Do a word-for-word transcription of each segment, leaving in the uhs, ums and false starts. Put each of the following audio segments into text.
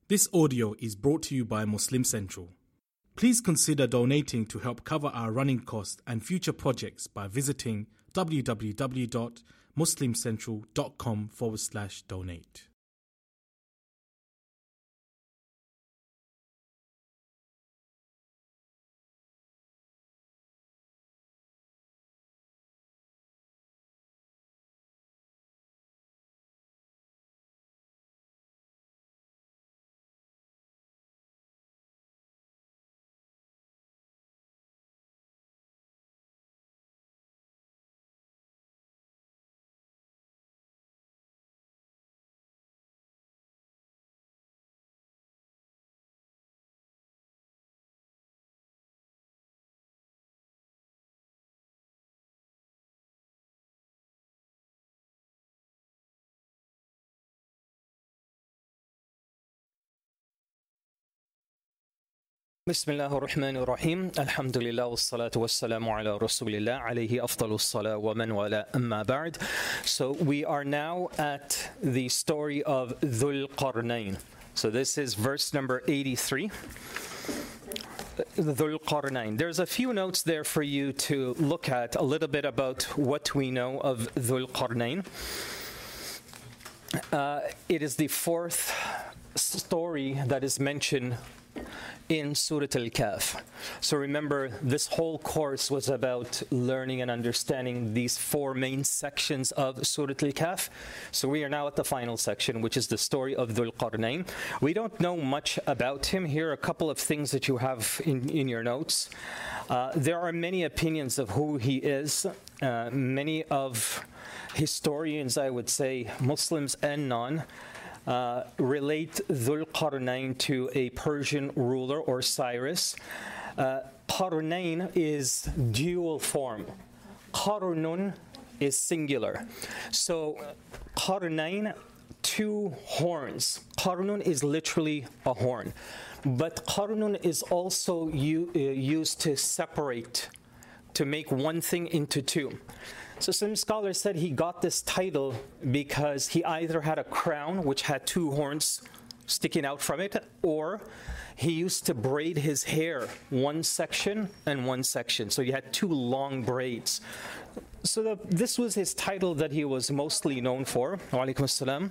This audio is brought to you by Muslim Central. Please consider donating to help cover our running costs and future projects by visiting www.muslimcentral.com forward slash donate. بسم الله الرحمن الرحيم الحمد لله والصلاة والسلام على رسول الله عليه أفضل الصلاة ومن ولا أما بعد. So we are now at the story of Dhul Qarnayn. So this is verse number eighty-three. Dhul Qarnayn. There's a few notes there for you to look at, a little bit about what we know of Dhul Qarnayn. Uh, it is the fourth story that is mentioned in Surah Al-Kahf. So remember, this whole course was about learning and understanding these four main sections of Surah Al-Kahf. So we are now at the final section, which is the story of Dhul Qarnayn. We don't know much about him. Here are a couple of things that you have in, in your notes. Uh, there are many opinions of who he is. Uh, many of historians, I would say, Muslims and non, Uh, relate Dhul Qarnayn to a Persian ruler or Cyrus. Uh, Qarnayn is dual form. Qarnun is singular. So Qarnayn, two horns. Qarnun is literally a horn. But Qarnun is also u- uh, used to separate, to make one thing into two. So some scholars said he got this title because he either had a crown which had two horns sticking out from it, or he used to braid his hair one section and one section. So he had two long braids. So the, this was his title that he was mostly known for. Wa alaikum assalam.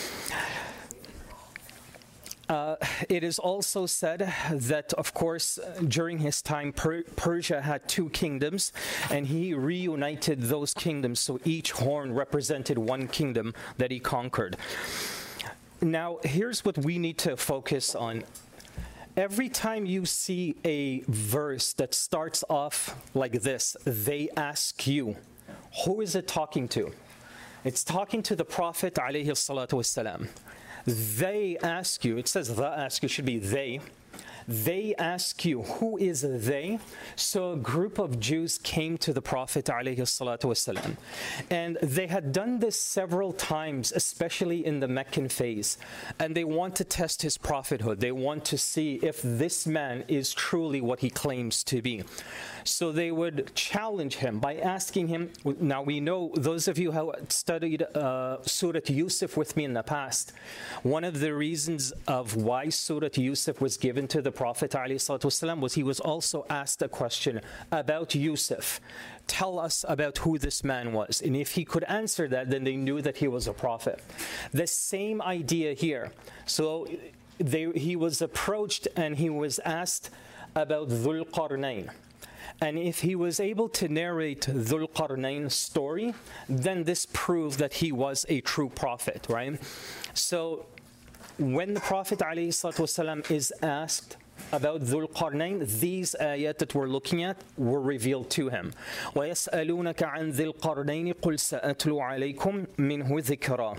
Uh, it is also said that, of course, during his time, per- Persia had two kingdoms, and he reunited those kingdoms, so each horn represented one kingdom that he conquered. Now, here's what we need to focus on. Every time you see a verse that starts off like this, they ask you, who is it talking to? It's talking to the Prophet alayhi salatu wassalam. They ask you, it says the ask you, should be they. They ask you, who is they? So a group of Jews came to the Prophet ﷺ, and they had done this several times, especially in the Meccan phase, and they want to test his prophethood. They want to see if this man is truly what he claims to be. So they would challenge him by asking him, now we know, those of you who have studied uh, Surah Yusuf with me in the past, one of the reasons of why Surah Yusuf was given to the Prophet ﷺ was he was also asked a question about Yusuf. Tell us about who this man was. And if he could answer that, then they knew that he was a prophet. The same idea here. So they, he was approached and he was asked about Dhul Qarnayn. And if he was able to narrate Dhul Qarnayn's story, then this proved that he was a true prophet, right? So when the Prophet ﷺ is asked about Dhul Qarnayn, these ayat that we're looking at were revealed to him. وَيَسْأَلُونَكَ عَنْ ذِي الْقَرْنَيْنِ قُلْ سَأَتْلُو عَلَيْكُمْ مِنْهُ ذِكْرًا.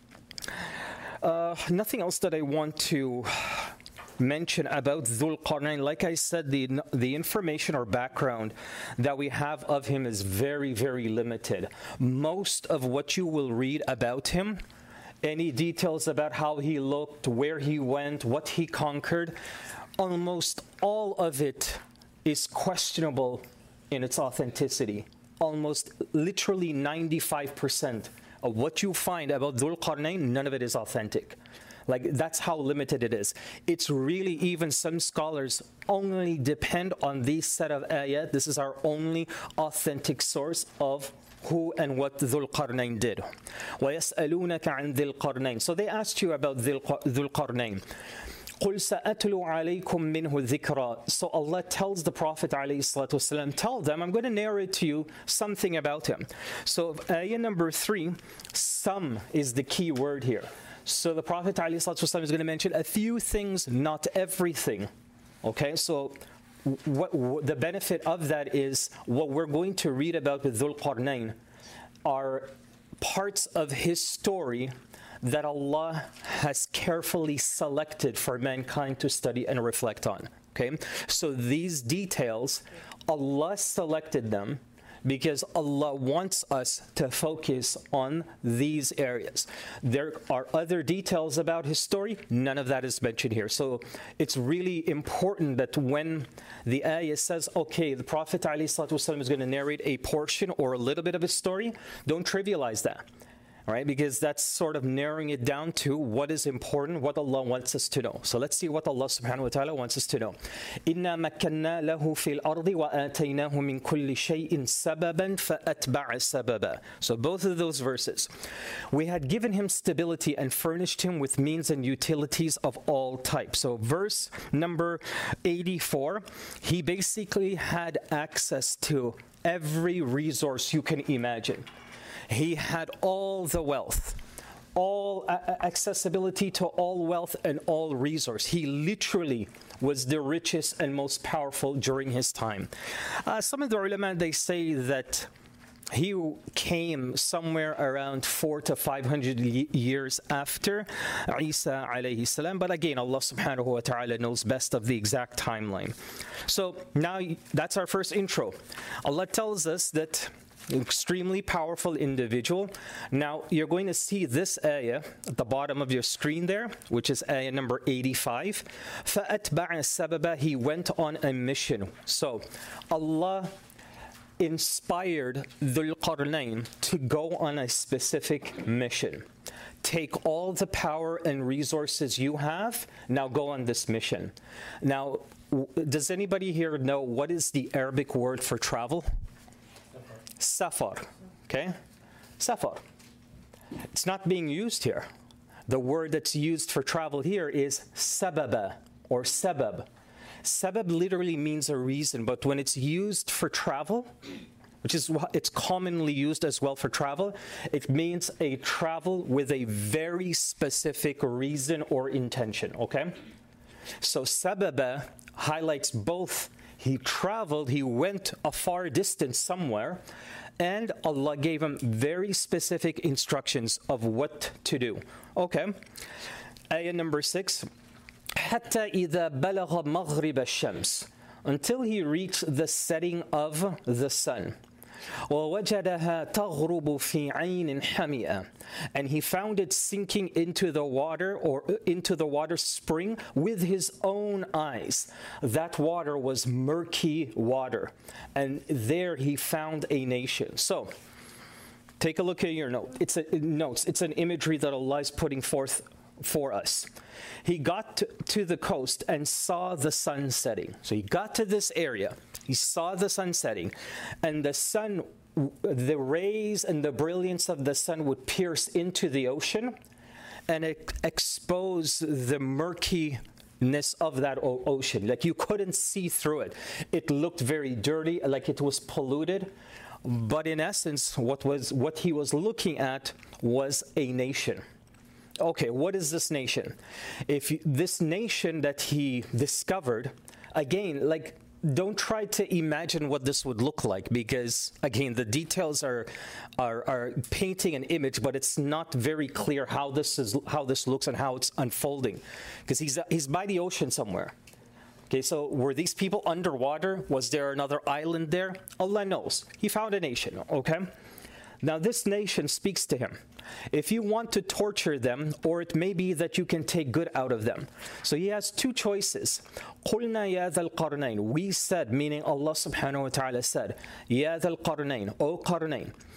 Uh, nothing else that I want to mention about Dhul Qarnayn. Like I said, the, the information or background that we have of him is very, very limited. Most of what you will read about him, any details about how he looked, where he went, what he conquered, almost all of it is questionable in its authenticity. Almost literally ninety-five percent of what you find about Dhul Qarnayn, none of it is authentic. Like, that's how limited it is. It's really, even some scholars only depend on these set of ayat. This is our only authentic source of who and what Dhul Qarnayn did. وَيَسْأَلُونَكَ عَنْ ذِي الْقَرْنَيْنِ. So they asked you about Dhul Qarnayn. قُلْ سَأَتْلُو عَلَيْكُم مِّنْهُ ذِكْرًا. So Allah tells the Prophet ﷺ, tell them, I'm going to narrate to you something about him. So ayah number three, some is the key word here. So the Prophet ﷺ is going to mention a few things, not everything. Okay, so what, what the benefit of that is what we're going to read about with Dhul Qarnayn are parts of his story that Allah has carefully selected for mankind to study and reflect on. Okay, so these details, Allah selected them because Allah wants us to focus on these areas. There are other details about his story, none of that is mentioned here. So it's really important that when the ayah says, okay, the Prophet ﷺ is going to narrate a portion or a little bit of his story, don't trivialize that. Right? Because that's sort of narrowing it down to what is important, what Allah wants us to know. So let's see what Allah subhanahu wa ta'ala wants us to know. إِنَّا مَكَّنَّا لَهُ فِي الْأَرْضِ وَآتَيْنَاهُ مِنْ كُلِّ شَيْءٍ سَبَبًا فَأَتْبَعَ سَبَبًا. So both of those verses. We had given him stability and furnished him with means and utilities of all types. So verse number eighty-four, he basically had access to every resource you can imagine. He had all the wealth, all accessibility to all wealth and all resource. He literally was the richest and most powerful during his time. Uh, some of the ulama, they say that he came somewhere around four to five hundred years after Isa alayhi salam. But again, Allah subhanahu wa ta'ala knows best of the exact timeline. So now that's our first intro. Allah tells us that extremely powerful individual. Now you're going to see this ayah at the bottom of your screen there, which is ayah number eighty-five. فَأَتْبَعَ سَبَبًا. He went on a mission. So Allah inspired Dhul Qarnayn to go on a specific mission. Take all the power and resources you have, now go on this mission. Now, does anybody here know what is the Arabic word for travel? Safar, okay? Safar. It's not being used here. The word that's used for travel here is sababa or sabab. Sabab literally means a reason, but when it's used for travel, which is what it's commonly used as well for travel, it means a travel with a very specific reason or intention, okay? So sababa highlights both. He traveled, he went a far distance somewhere, and Allah gave him very specific instructions of what to do. Okay. Ayah number six. حَتَّى إِذَا بَلَغَ مَغْرِبَ الشَّمْسِ. Until he reached the setting of the sun. وَوَجَدَهَا تَغْرُبُ فِي عَيْنٍ حَمِئَةٍ. And he found it sinking into the water or into the water spring with his own eyes. That water was murky water. And there he found a nation. So, take a look at your note. It's a, notes. It's an imagery that Allah is putting forth for us. He got to, to the coast and saw the sun setting. So he got to this area. He saw the sun setting, and the sun, the rays and the brilliance of the sun would pierce into the ocean and it expose the murkiness of that o- ocean. Like you couldn't see through it. It looked very dirty, like it was polluted. But in essence, what was what he was looking at was a nation. Okay, what is this nation? If you, this nation that he discovered, again, like, don't try to imagine what this would look like, because again, the details are, are are painting an image, but it's not very clear how this is how this looks and how it's unfolding, because he's he's by the ocean somewhere. Okay, so were these people underwater? Was there another island there? Allah knows. He found a nation. Okay. Now this nation speaks to him. If you want to torture them, or it may be that you can take good out of them. So he has two choices. قُلْنَا يَا ذَا الْقَرْنَيْنِ. We said, meaning Allah subhanahu wa ta'ala said, يَا ذَا الْقَرْنَيْنِ, O Qarnayn,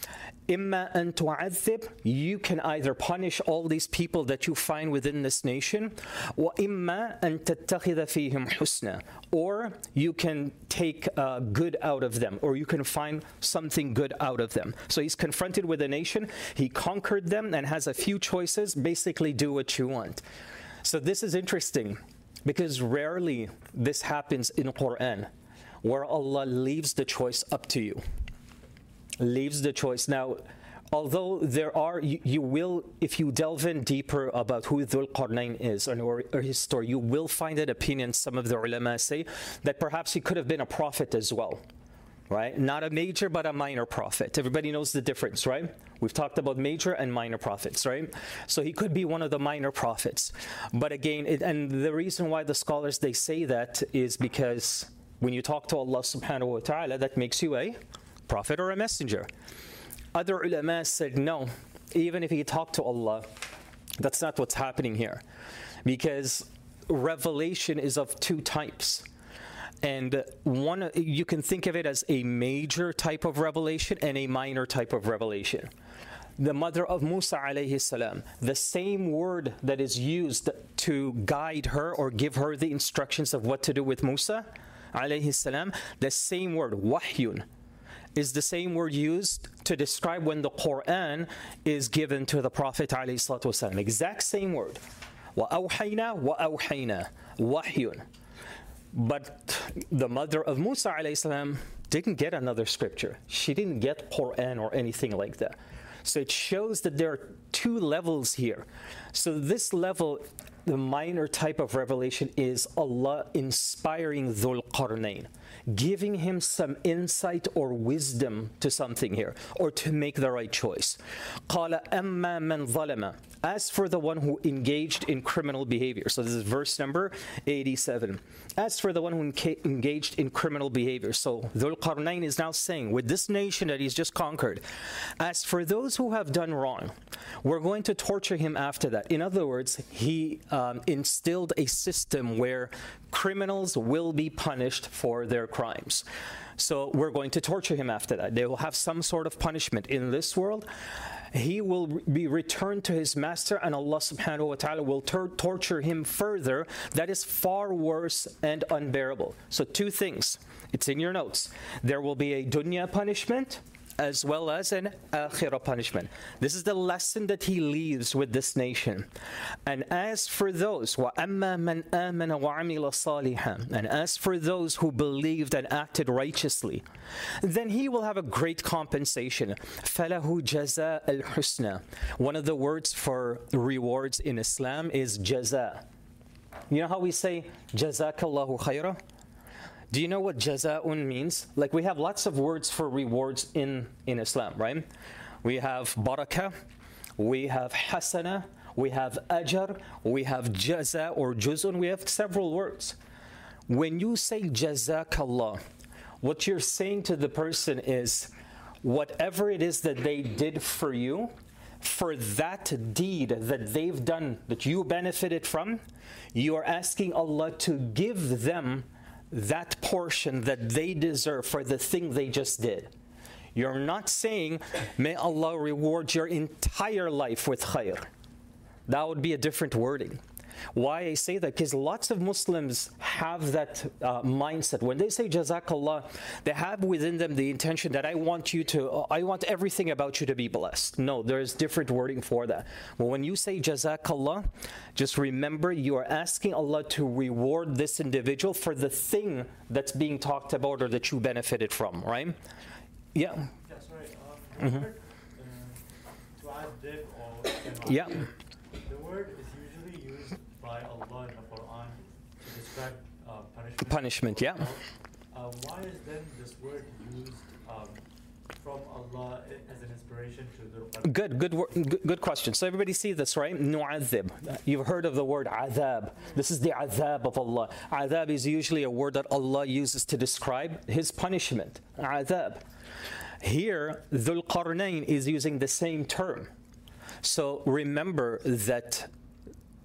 إِمَّا أَن تُعَذِّبْ, you can either punish all these people that you find within this nation, وَإِمَّا أَن تَتَّخِذَ فِيهِمْ حُسْنًا, or you can take uh, good out of them, or you can find something good out of them. So he's confronted with a nation, he conquered them and has a few choices, basically do what you want. So this is interesting, because rarely this happens in the Quran, where Allah leaves the choice up to you. Leaves the choice. Now, although there are, you, you will, if you delve in deeper about who Dhul Qarnayn is or, or, or his story, you will find an opinion, some of the ulama say, that perhaps he could have been a prophet as well, right? Not a major, but a minor prophet. Everybody knows the difference, right? We've talked about major and minor prophets, right? So he could be one of the minor prophets. But again, it, and the reason why the scholars, they say that is because when you talk to Allah subhanahu wa ta'ala, that makes you a prophet or a messenger. Other ulama said no, even if he talked to Allah, that's not what's happening here, because revelation is of two types, and one, you can think of it as a major type of revelation and a minor type of revelation. The mother of Musa alayhi salam, the same word that is used to guide her or give her the instructions of what to do with Musa alayhi salam, the same word, wahyun, is the same word used to describe when the Quran is given to the Prophet ﷺ. Exact same word. وَأَوْحَيْنَا وَأَوْحَيْنَا وَحْيٌ. But the mother of Musa ﷺ didn't get another scripture. She didn't get Quran or anything like that. So it shows that there are two levels here. So this level, the minor type of revelation, is Allah inspiring Dhul Qarnayn, giving him some insight or wisdom to something here, or to make the right choice. قَالَ أَمَّا مَنْ ظَلَمَ. As for the one who engaged in criminal behavior. So this is verse number eighty-seven. As for the one who engaged in criminal behavior. So Dhul Qarnayn is now saying, with this nation that he's just conquered, as for those who have done wrong, we're going to torture him after that. In other words, he um, instilled a system where criminals will be punished for their crimes. So we're going to torture him after that. They will have some sort of punishment in this world. He will be returned to his master, and Allah subhanahu wa ta'ala will tor- torture him further. That is far worse and unbearable. So two things. It's in your notes. There will be a dunya punishment as well as an akhirah punishment. This is the lesson that he leaves with this nation. And as for those, وَأَمَّا مَنْ آمَنَ وَعَمِلَ صَالِحًا, and as for those who believed and acted righteously, then he will have a great compensation. فَلَهُ جَزَاءَ الْحُسْنَى. One of the words for rewards in Islam is jaza. You know how we say, Jazakallahu khaira? Do you know what jaza'un means? Like, we have lots of words for rewards in, in Islam, right? We have barakah, we have hasana, we have ajr, we have jaza or juzun, we have several words. When you say jazakallah, what you're saying to the person is, whatever it is that they did for you, for that deed that they've done, that you benefited from, you are asking Allah to give them that portion that they deserve for the thing they just did. You're not saying, may Allah reward your entire life with khair. That would be a different wording. Why I say that? Because lots of Muslims have that uh, mindset. When they say Jazakallah, they have within them the intention that I want you to, uh, I want everything about you to be blessed. No, there's different wording for that. But when you say Jazakallah, just remember you are asking Allah to reward this individual for the thing that's being talked about or that you benefited from, right? Yeah. Yeah, sorry. Um, mm-hmm. word, uh, to add div or yeah. The word is usually used by Allah in the Quran to describe uh, punishment. Punishment, yeah. Uh, why is then this word used um, from Allah as an inspiration to the Good, good, good, good question. So everybody see this, right? Nu'adhib. You've heard of the word adhab. This is the adhab of Allah. Adhab is usually a word that Allah uses to describe His punishment. Adhab. Here, Dhul Qarnayn is using the same term. So remember that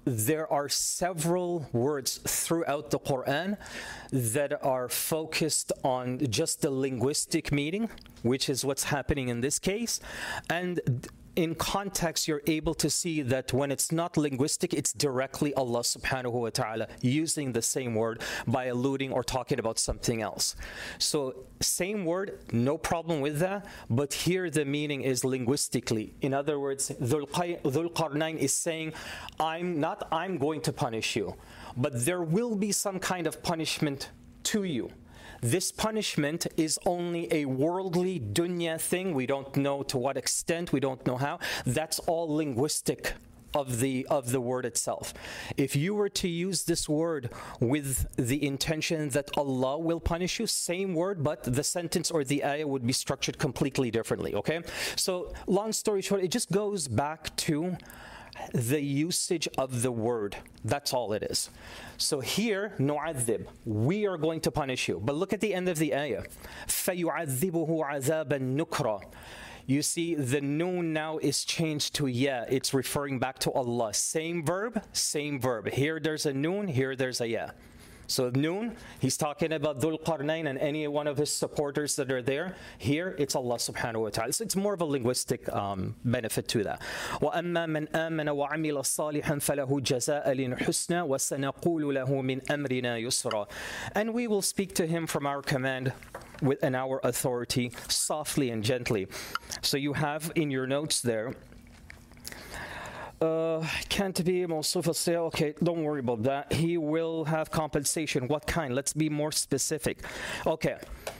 there are several words throughout the Quran that are focused on just the linguistic meaning, which is what's happening in this case. And in context, you're able to see that when it's not linguistic, it's directly Allah subhanahu wa ta'ala using the same word by alluding or talking about something else. So same word, no problem with that, but here the meaning is linguistically. In other words, Dhul Qarnayn is saying, I'm not I'm going to punish you, but there will be some kind of punishment to you. This punishment is only a worldly dunya thing. We don't know to what extent, we don't know how. That's all linguistic of the of the word itself. If you were to use this word with the intention that Allah will punish you, same word, but the sentence or the ayah would be structured completely differently, okay? So long story short, it just goes back to the usage of the word. That's all it is. So here, نُعَذِّبْ, we are going to punish you. But look at the end of the ayah. فَيُعَذِّبُهُ عَذَابًا نُكْرًا. You see, the noon now is changed to ya. It's referring back to Allah. Same verb, same verb. Here there's a noon, here there's a ya. So noon, he's talking about Dhul Qarnayn and any one of his supporters that are there. Here, it's Allah subhanahu wa ta'ala. So it's more of a linguistic um, benefit to that. وَأَمَّا مَنْ آمَنَ وَعَمِلَ صَالِحًا فَلَهُ جَزَاءً لِلْحُسْنَى وَسَنَقُولُ لَهُ مِنْ أَمْرِنَا يُسْرًا. And we will speak to him from our command with and our authority, softly and gently. So you have in your notes there, Uh, can't be موصوف الصيغة. Okay, don't worry about that. He will have compensation. What kind? Let's be more specific. Okay.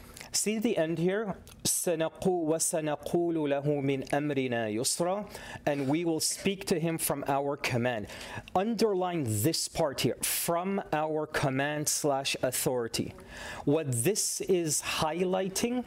See the end here? سَنَقُوا وَسَنَقُولُ لَهُ مِنْ أَمْرِنَا يُسْرًا. And we will speak to him from our command. Underline this part here. From our command slash authority. What this is highlighting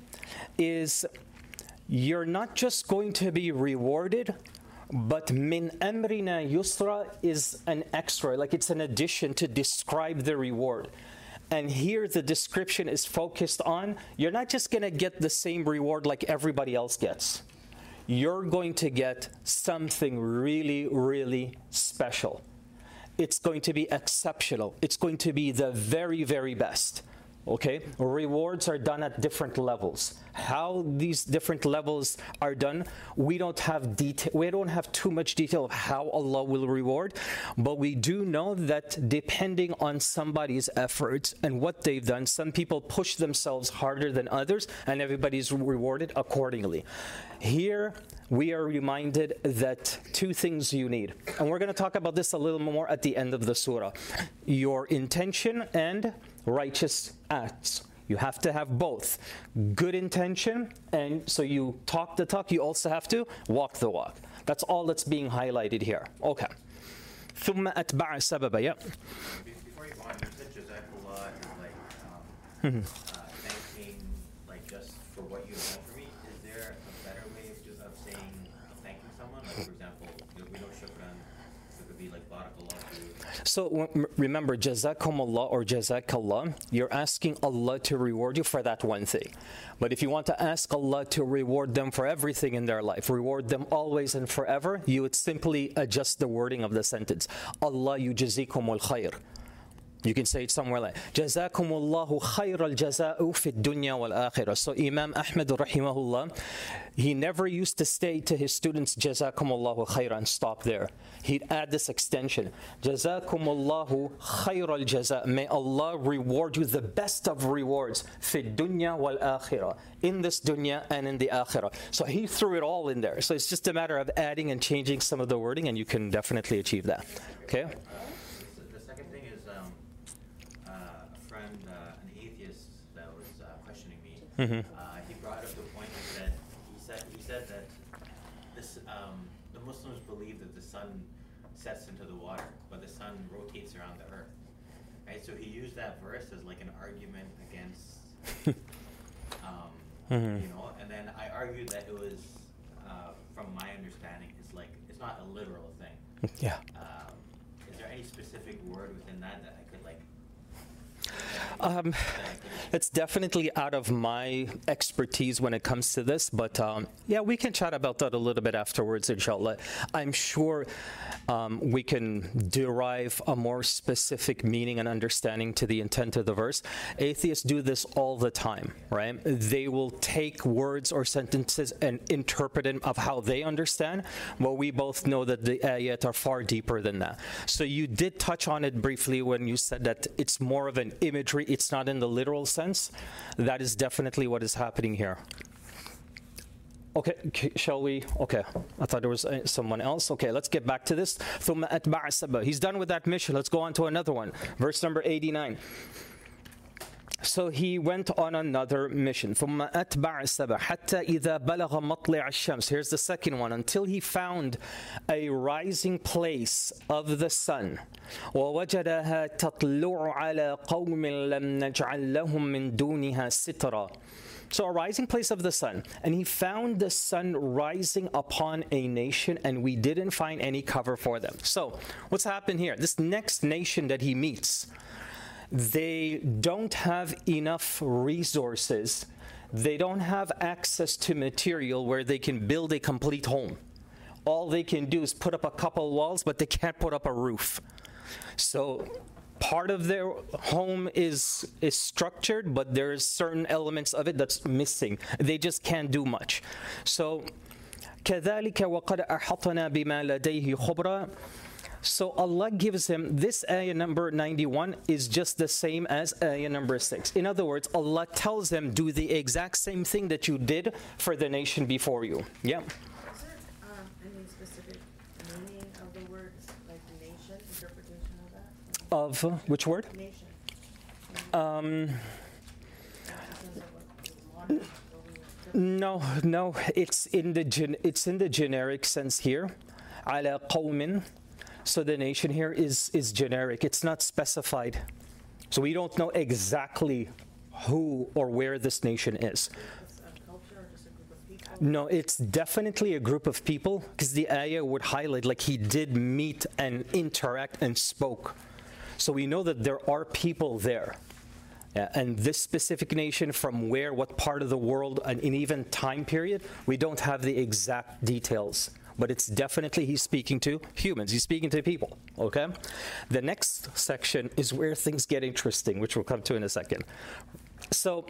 is you're not just going to be rewarded, but min amrina yusra is an extra, like it's an addition to describe the reward. And here the description is focused on, you're not just going to get the same reward like everybody else gets. You're going to get something really, really special. It's going to be exceptional. It's going to be the very, very best. Okay, rewards are done at different levels. How these different levels are done, we don't have detail. We don't have too much detail of how Allah will reward, but we do know that depending on somebody's efforts and what they've done, some people push themselves harder than others, and everybody's rewarded accordingly. Here, we are reminded that two things you need, and we're going to talk about this a little more at the end of the surah: your intention and righteous acts. You have to have both. Good intention, and so you talk the talk, you also have to walk the walk. That's all that's being highlighted here. Okay. ثُمَّ أَتْبَعَ سَبَبًا. Yeah. Before you go on, you said Jazakallah is like um, uh, thanking, like just for what you've done for me. Is there a better way of just of saying thanking someone? Like for example, we know shukran, it could be like barakallah to you. So w- remember, jazakumullah or jazakallah, you're asking Allah to reward you for that one thing. But if you want to ask Allah to reward them for everything in their life, reward them always and forever, you would simply adjust the wording of the sentence. Allah yujzikumul khair. You can say it somewhere like Jazakumullahu khayral jaza'u fi dunya wal akhirah. So Imam Ahmad rahimahullah, he never used to say to his students Jazakumullahu khayran and stop there. He'd add this extension. Jazakumullahu khayral jaza'. May Allah reward you the best of rewards fi dunya wal akhirah. In this dunya and in the akhirah. So he threw it all in there. So it's just a matter of adding and changing some of the wording, and you can definitely achieve that. Okay? Mm-hmm. Uh, he brought up the point that he said he said that this um, the Muslims believe that the sun sets into the water, but the sun rotates around the earth. Right? So he used that verse as like an argument against, um, mm-hmm. you know. And then I argued that it was, uh, from my understanding, it's like it's not a literal thing. Yeah. Um, is there any specific word within that that I could like? Um, It's definitely out of my expertise when it comes to this, but um, yeah, we can chat about that a little bit afterwards, inshallah. I'm sure um, we can derive a more specific meaning and understanding to the intent of the verse. Atheists do this all the time, right? They will take words or sentences and interpret them of how they understand, but we both know that the ayat are far deeper than that. So you did touch on it briefly when you said that it's more of an imagery, it's not in the literal sense. That is definitely what is happening here. Okay, shall we? Okay, I thought there was uh, someone else. Okay, let's get back to this. ثُمَّ أَتْبَعَ السَّبَبَ. He's done with that mission. Let's go on to another one. Verse number eighty-nine. So he went on another mission. ثُمَّ أَتْبَعَ السَّبَبَ حَتَّى إِذَا بَلَغَ مَطْلِعَ الشَّمْسِ. Here's the second one. Until he found a rising place of the sun. وَوَجَدَهَا تَطْلُعُ عَلَى قَوْمٍ لَمْ نَجْعَلْ لَهُم مِّن دُونِهَا سِتْرًا. So a rising place of the sun. And he found the sun rising upon a nation, and we didn't find any cover for them. So what's happened here? This next nation that he meets, they don't have enough resources. They don't have access to material where they can build a complete home. All they can do is put up a couple walls, but they can't put up a roof. So part of their home is is structured, but there's certain elements of it that's missing. They just can't do much. So كَذَلِكَ وَقَدْ أَحَطْنَا بِمَا لَدَيْهِ خُبْرًا. So Allah gives him, this ayah number ninety-one is just the same as ayah number six. In other words, Allah tells him, do the exact same thing that you did for the nation before you. Yeah. Is there um, any specific meaning of the word, like nation, interpretation of that? Of uh, which word? Nation. Um, no, no, it's in the gen- it's in the generic sense here. على قوم. So the nation here is, is generic. It's not specified. So we don't know exactly who or where this nation is. It's a culture or just a group of people? No, it's definitely a group of people, because the ayah would highlight like he did meet and interact and spoke. So we know that there are people there. Yeah, and this specific nation, from where, what part of the world, and in even time period, we don't have the exact details. But it's definitely he's speaking to humans. He's speaking to people, okay? The next section is where things get interesting, which we'll come to in a second. So,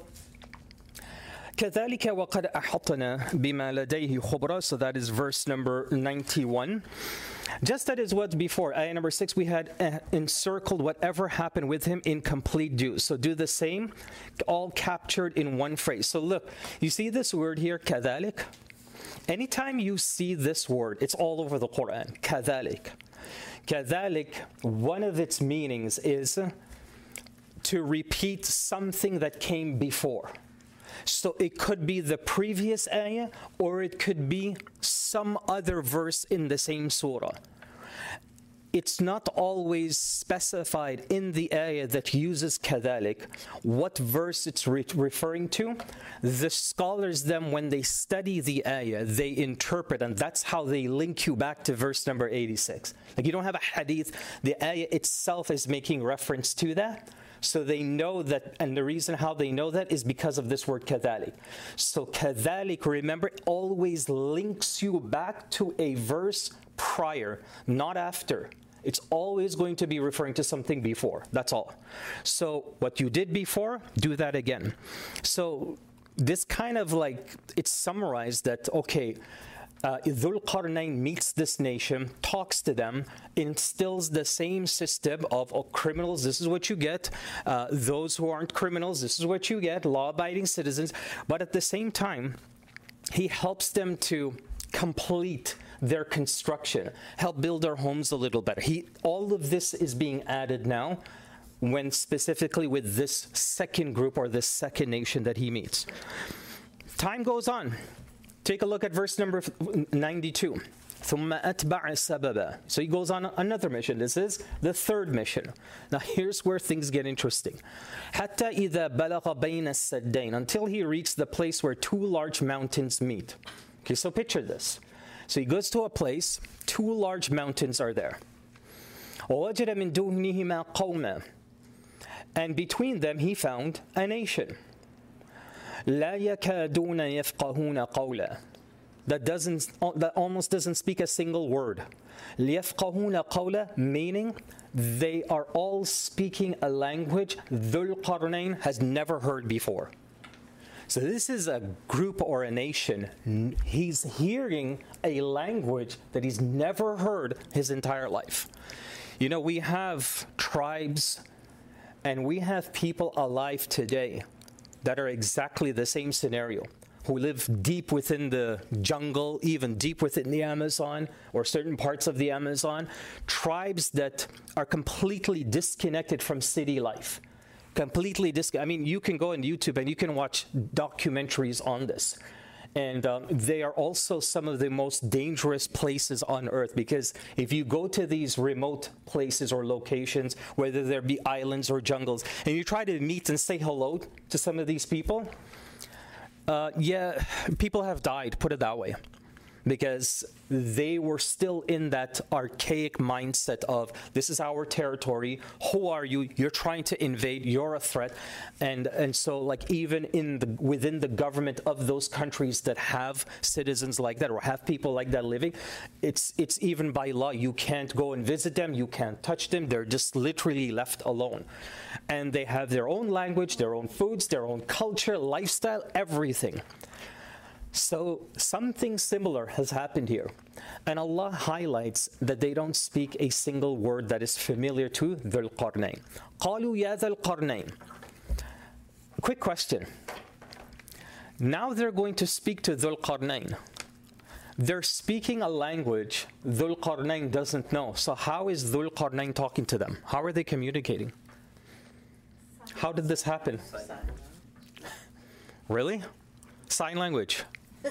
كَذَلِكَ وَقَدْ أَحَطْنَا بِمَا لَدَيْهِ خُبْرًا. So that is verse number ninety-one. Just as it was before, ayah number six, we had uh, encircled whatever happened with him in complete due. So do the same, all captured in one phrase. So look, you see this word here, كَذَلِكَ? Anytime you see this word, it's all over the Quran. كَذَلِكَ. كَذَلِكَ, one of its meanings is to repeat something that came before. So it could be the previous ayah, or it could be some other verse in the same surah. It's not always specified in the ayah that uses كَذَلِكَ what verse it's re- referring to. The scholars then, when they study the ayah, they interpret, and that's how they link you back to verse number eighty-six. Like you don't have a hadith, the ayah itself is making reference to that. So they know that, and the reason how they know that is because of this word كَذَلِكَ. So كَذَلِكَ, remember, always links you back to a verse prior, not after. It's always going to be referring to something before. That's all. So what you did before, do that again. So this kind of like, it's summarized that, okay, uh, Dhul Qarnayn meets this nation, talks to them, instills the same system of oh, criminals, this is what you get. Uh, those who aren't criminals, this is what you get, law-abiding citizens. But at the same time, he helps them to complete their construction, help build their homes a little better. He, all of this is being added now when specifically with this second group or this second nation that he meets. Time goes on. Take a look at verse number ninety-two. ثُمَّ أَتْبَعَ السَّبَبَ. So he goes on another mission. This is the third mission. Now here's where things get interesting. حَتَّى إِذَا بَلَغَ بَيْنَ السَّدَّيْنِ. Until he reached the place where two large mountains meet. Okay, so picture this. So he goes to a place, two large mountains are there. وَوَجَدَ مِن دُونِهِمَا قَوْمًا. And between them he found a nation. لا يكادون يفقهون قولا. That doesn't, that almost doesn't speak a single word. ليفقهون قولا, meaning they are all speaking a language Dhul Qarnayn has never heard before. So this is a group or a nation. He's hearing a language that he's never heard his entire life. You know, we have tribes and we have people alive today that are exactly the same scenario, who live deep within the jungle, even deep within the Amazon or certain parts of the Amazon, tribes that are completely disconnected from city life. Completely dis- I mean, you can go on YouTube and you can watch documentaries on this. And um, they are also some of the most dangerous places on earth, because if you go to these remote places or locations, whether there be islands or jungles, and you try to meet and say hello to some of these people, uh, yeah, people have died, put it that way. Because they were still in that archaic mindset of, this is our territory, who are you, you're trying to invade, you're a threat. And and so like even in the within the government of those countries that have citizens like that or have people like that living, it's it's even by law, you can't go and visit them, you can't touch them, they're just literally left alone. And they have their own language, their own foods, their own culture, lifestyle, everything. So something similar has happened here. And Allah highlights that they don't speak a single word that is familiar to Dhul Qarnayn. قَالُوا يَا ذَا الْقَرْنَيْنِ. Quick question. Now they're going to speak to Dhul Qarnayn. They're speaking a language Dhul Qarnayn doesn't know. So how is Dhul Qarnayn talking to them? How are they communicating? How did this happen? Really? Sign language.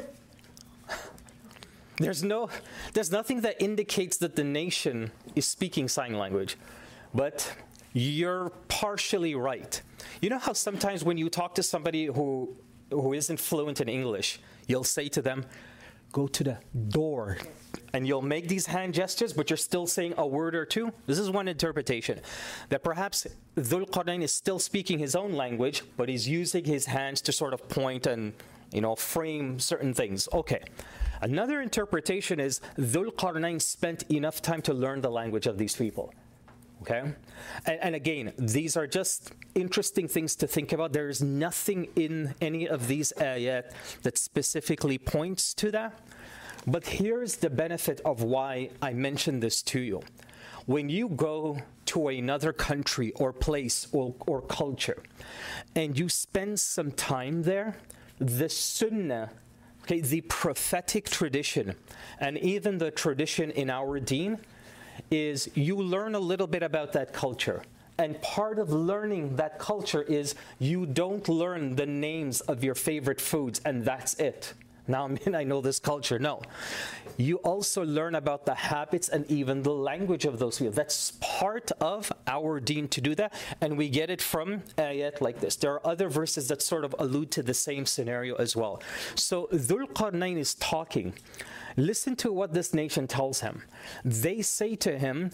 There's no, there's nothing that indicates that the nation is speaking sign language, but you're partially right. You know how sometimes when you talk to somebody who who isn't fluent in English, you'll say to them, go to the door, and you'll make these hand gestures, but you're still saying a word or two? This is one interpretation, that perhaps Dhul Qarnayn is still speaking his own language, but he's using his hands to sort of point and, you know, frame certain things. Okay. Another interpretation is Dhul Qarnayn spent enough time to learn the language of these people. Okay? And, and again, these are just interesting things to think about. There is nothing in any of these ayat that specifically points to that. But here's the benefit of why I mentioned this to you. When you go to another country or place or, or culture, and you spend some time there, the sunnah, okay, the prophetic tradition, and even the tradition in our deen, is you learn a little bit about that culture. And part of learning that culture is you don't learn the names of your favorite foods and that's it. Now, I mean, I know this culture. No. You also learn about the habits and even the language of those people. That's part of our deen to do that. And we get it from ayat like this. There are other verses that sort of allude to the same scenario as well. So Dhul Qarnayn is talking. Listen to what this nation tells him. They say to him,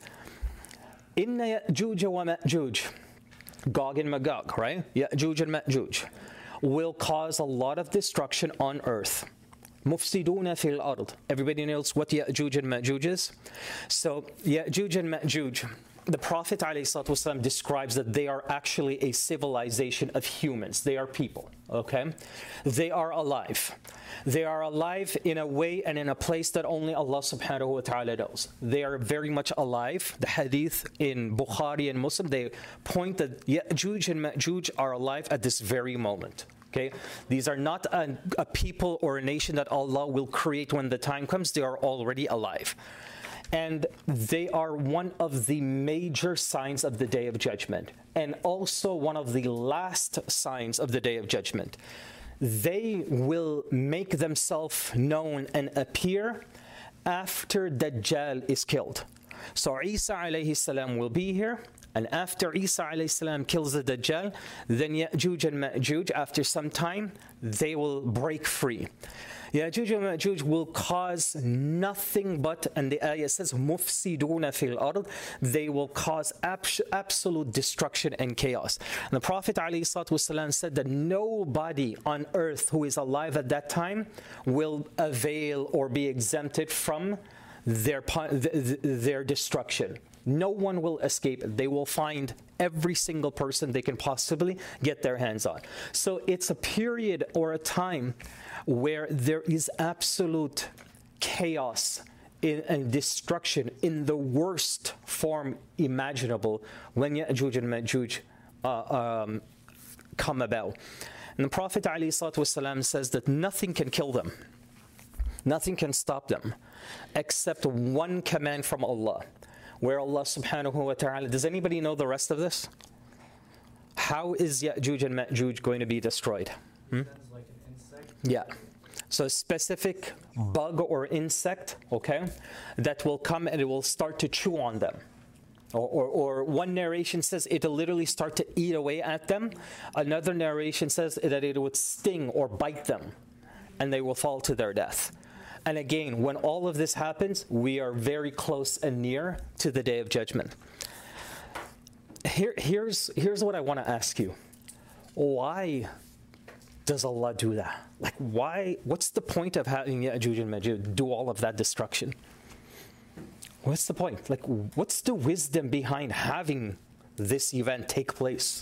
Inna Ya'juj wa Ma'juj, Gog and Magog, right? Ya'juj and Ma'juj will cause a lot of destruction on earth. Mufsiduna fil ard. Everybody knows what Ya'juj and Ma'juj is? So Ya'juj and Ma'juj, the Prophet ﷺ describes that they are actually a civilization of humans. They are people, okay? They are alive. They are alive in a way and in a place that only Allah subhanahu wa ta'ala knows. They are very much alive. The hadith in Bukhari and Muslim, they point that Ya'juj and Ma'juj are alive at this very moment. Okay? These are not a, a people or a nation that Allah will create when the time comes. They are already alive. And they are one of the major signs of the Day of Judgment, and also one of the last signs of the Day of Judgment. They will make themselves known and appear after Dajjal is killed. So Isa alayhi salam will be here, And after Isa alayhi salam kills the Dajjal, then Ya'juj and Ma'juj, after some time, they will break free. Ya'juj and Ma'juj will cause nothing but, and the ayah says, mufsiduna fil ard, they will cause abs- absolute destruction and chaos. And the Prophet ﷺ said that nobody on earth who is alive at that time will avail or be exempted from their, their destruction. No one will escape. They will find every single person they can possibly get their hands on. So it's a period or a time where there is absolute chaos in, and destruction in the worst form imaginable when Ya'juj and Ma'juj uh, um, come about. And the Prophet ﷺ says that nothing can kill them. Nothing can stop them except one command from Allah, where Allah subhanahu wa ta'ala, does anybody know the rest of this? How is Ya'juj and Ma'juj going to be destroyed? Hmm? Like an insect? Yeah. So a specific bug or insect, okay, that will come and it will start to chew on them. Or, or, or one narration says it'll literally start to eat away at them. Another narration says that it would sting or bite them and they will fall to their death. And again, when all of this happens, we are very close and near to the Day of Judgment. Here, here's, here's what I want to ask you. Why does Allah do that? Like, why? What's the point of having Ya'juj and Ma'juj do all of that destruction? What's the point? Like, what's the wisdom behind having this event take place?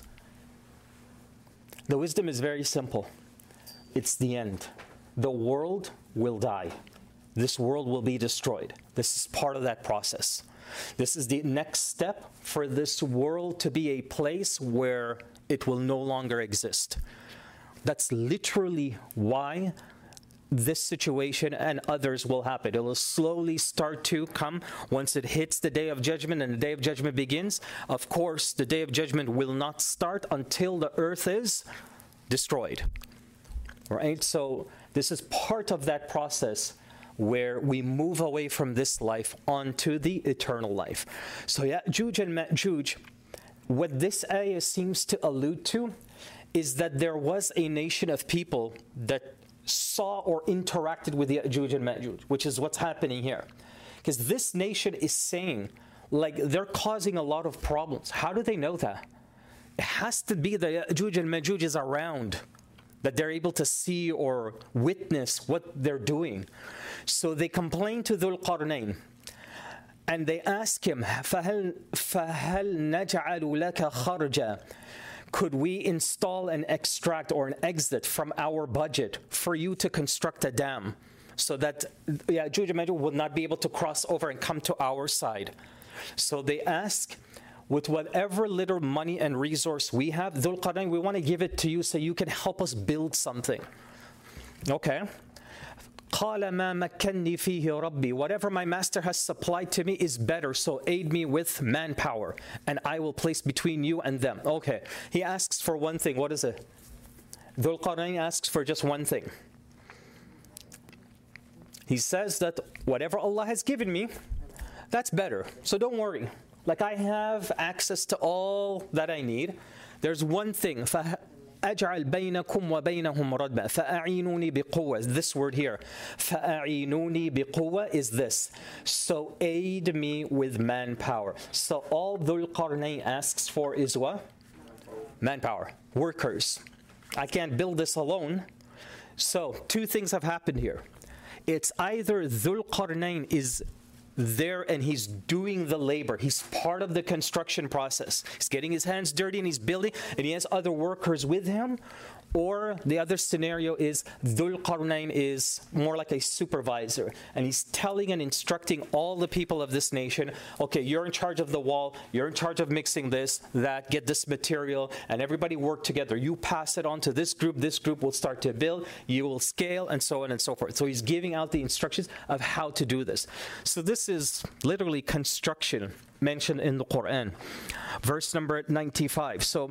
The wisdom is very simple. It's the end. The world will die. This world will be destroyed. This is part of that process. This is the next step for this world to be a place where it will no longer exist. That's literally why this situation and others will happen. It will slowly start to come once it hits the Day of Judgment and the Day of Judgment begins. Of course, the Day of Judgment will not start until the earth is destroyed. Right? So this is part of that process where we move away from this life onto the eternal life. So Ya'juj and Ma'juj, what this ayah seems to allude to is that there was a nation of people that saw or interacted with Ya'juj and Ma'juj, which is what's happening here. Because this nation is saying, like, they're causing a lot of problems. How do they know that? It has to be that Ya'juj and Ma'juj is around, that they're able to see or witness what they're doing. So they complain to Dhul Qarnayn and they ask him, فَهَلْ, فَهَلْ نَجْعَلُ لَكَ خَرْجًا? Could we install an extract or an exit from our budget for you to construct a dam so that Ya'juj and Ma'juj would not be able to cross over and come to our side? So they ask, with whatever little money and resource we have, Dhul Qarnayn, we want to give it to you so you can help us build something. Okay. قَالَ مَا مَكَّنِّي فِيهِ رَبِّي. Whatever my master has supplied to me is better, so aid me with manpower, and I will place between you and them. Okay. He asks for one thing. What is it? Dhul Qarnayn asks for just one thing. He says that whatever Allah has given me, that's better. So don't worry. Like, I have access to all that I need. There's one thing. أَجْعَلْ بَيْنَكُمْ وَبَيْنَهُمْ رَدْبًا فَأَعِينُونِي بِقُوَّةٍ. This word here, فَأَعِينُونِي بِقُوَّةٍ, is this. So aid me with manpower. So all Dhul Qarnayn asks for is what? Manpower. Workers. I can't build this alone. So two things have happened here. It's either Dhul Qarnayn is there and he's doing the labor. He's part of the construction process. He's getting his hands dirty and he's building, and he has other workers with him. Or the other scenario is Dhul Qarnayn is more like a supervisor, and he's telling and instructing all the people of this nation, okay, you're in charge of the wall, you're in charge of mixing this, that, get this material, and everybody work together. You pass it on to this group, this group will start to build, you will scale, and so on and so forth. So he's giving out the instructions of how to do this. So this is literally construction mentioned in the Quran. Verse number ninety-five. So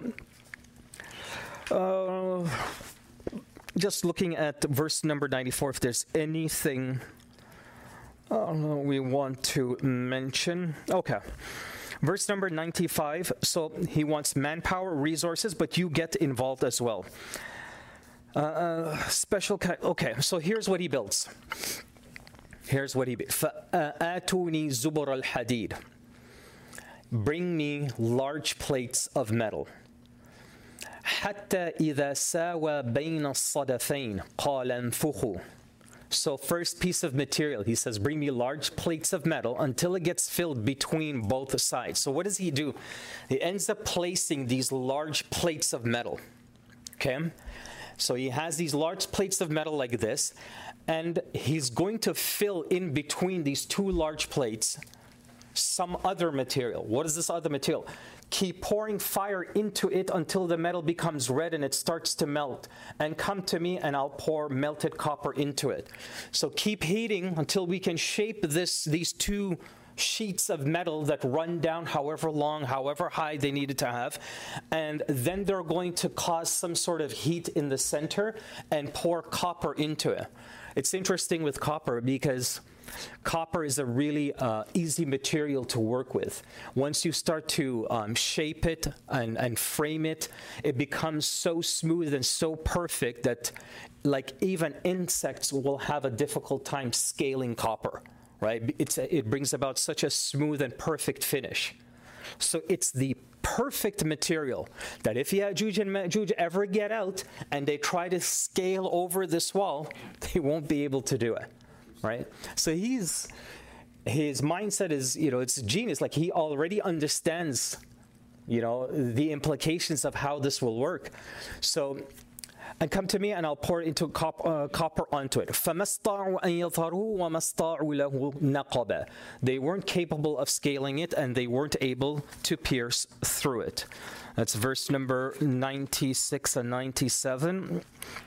Uh, just looking at verse number ninety-four, if there's anything uh, we want to mention. Okay. Verse number ninety-five. So he wants manpower, resources, but you get involved as well. Uh, uh, special kind. Okay, so here's what he builds. Here's what he builds. فَآتُونِي زُبُرَ الْحَدِيدِ. Bring me large plates of metal. حَتَّى إِذَا سَاوَى بَيْنَ الصَّدَفَيْنِ قَالَ انفُخُوا. So first piece of material, he says, bring me large plates of metal until it gets filled between both sides. So what does he do? He ends up placing these large plates of metal. Okay? So he has these large plates of metal like this, and he's going to fill in between these two large plates some other material. What is this other material? Keep pouring fire into it until the metal becomes red and it starts to melt. And come to me and I'll pour melted copper into it. So keep heating until we can shape this, these two sheets of metal that run down however long, however high they needed to have. And then they're going to cause some sort of heat in the center and pour copper into it. It's interesting with copper because copper is a really uh, easy material to work with. Once you start to um, shape it and, and frame it, it becomes so smooth and so perfect that like even insects will have a difficult time scaling copper, right? It's, it brings about such a smooth and perfect finish. So it's the perfect material that if Ya'juj and Ma'juj ever get out and they try to scale over this wall, they won't be able to do it. Right? So he's, his mindset is, you know, it's genius. Like he already understands, you know, the implications of how this will work. So, and come to me and I'll pour into cop, uh, copper onto it. فَمَسْطَعُوا أَن يَظْهَرُوا وَمَسْطَعُوا لَهُ نَقَبًا. They weren't capable of scaling it and they weren't able to pierce through it. That's verse number ninety-six and ninety-seven.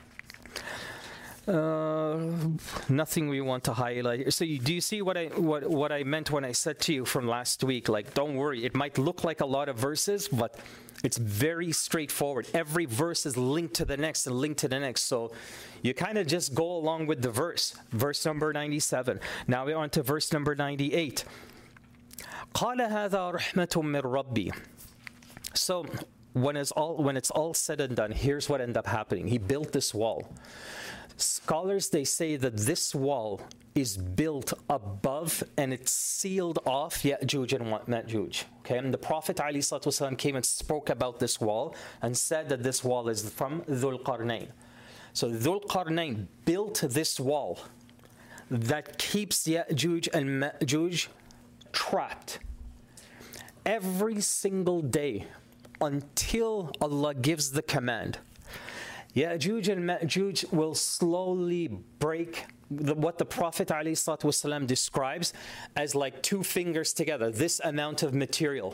Uh, nothing we want to highlight. So you, do you see what I what what I meant when I said to you from last week? Like, don't worry. It might look like a lot of verses, but it's very straightforward. Every verse is linked to the next and linked to the next. So you kind of just go along with the verse. Verse number ninety-seven. Now we're on to verse number ninety-eight. قال هذا رحمة من ربي. So when it's all when it's all said and done, here's what ended up happening. He built this wall. Scholars, they say that this wall is built above and it's sealed off Ya'juj and Ma'juj. Okay, and the Prophet ﷺ came and spoke about this wall and said that this wall is from Dhul Qarnayn. So Dhul Qarnayn built this wall that keeps Ya'juj and Ma'juj trapped every single day until Allah gives the command. Ya'juj and Ma'juj will slowly break the, what the Prophet ﷺ describes as like two fingers together, this amount of material.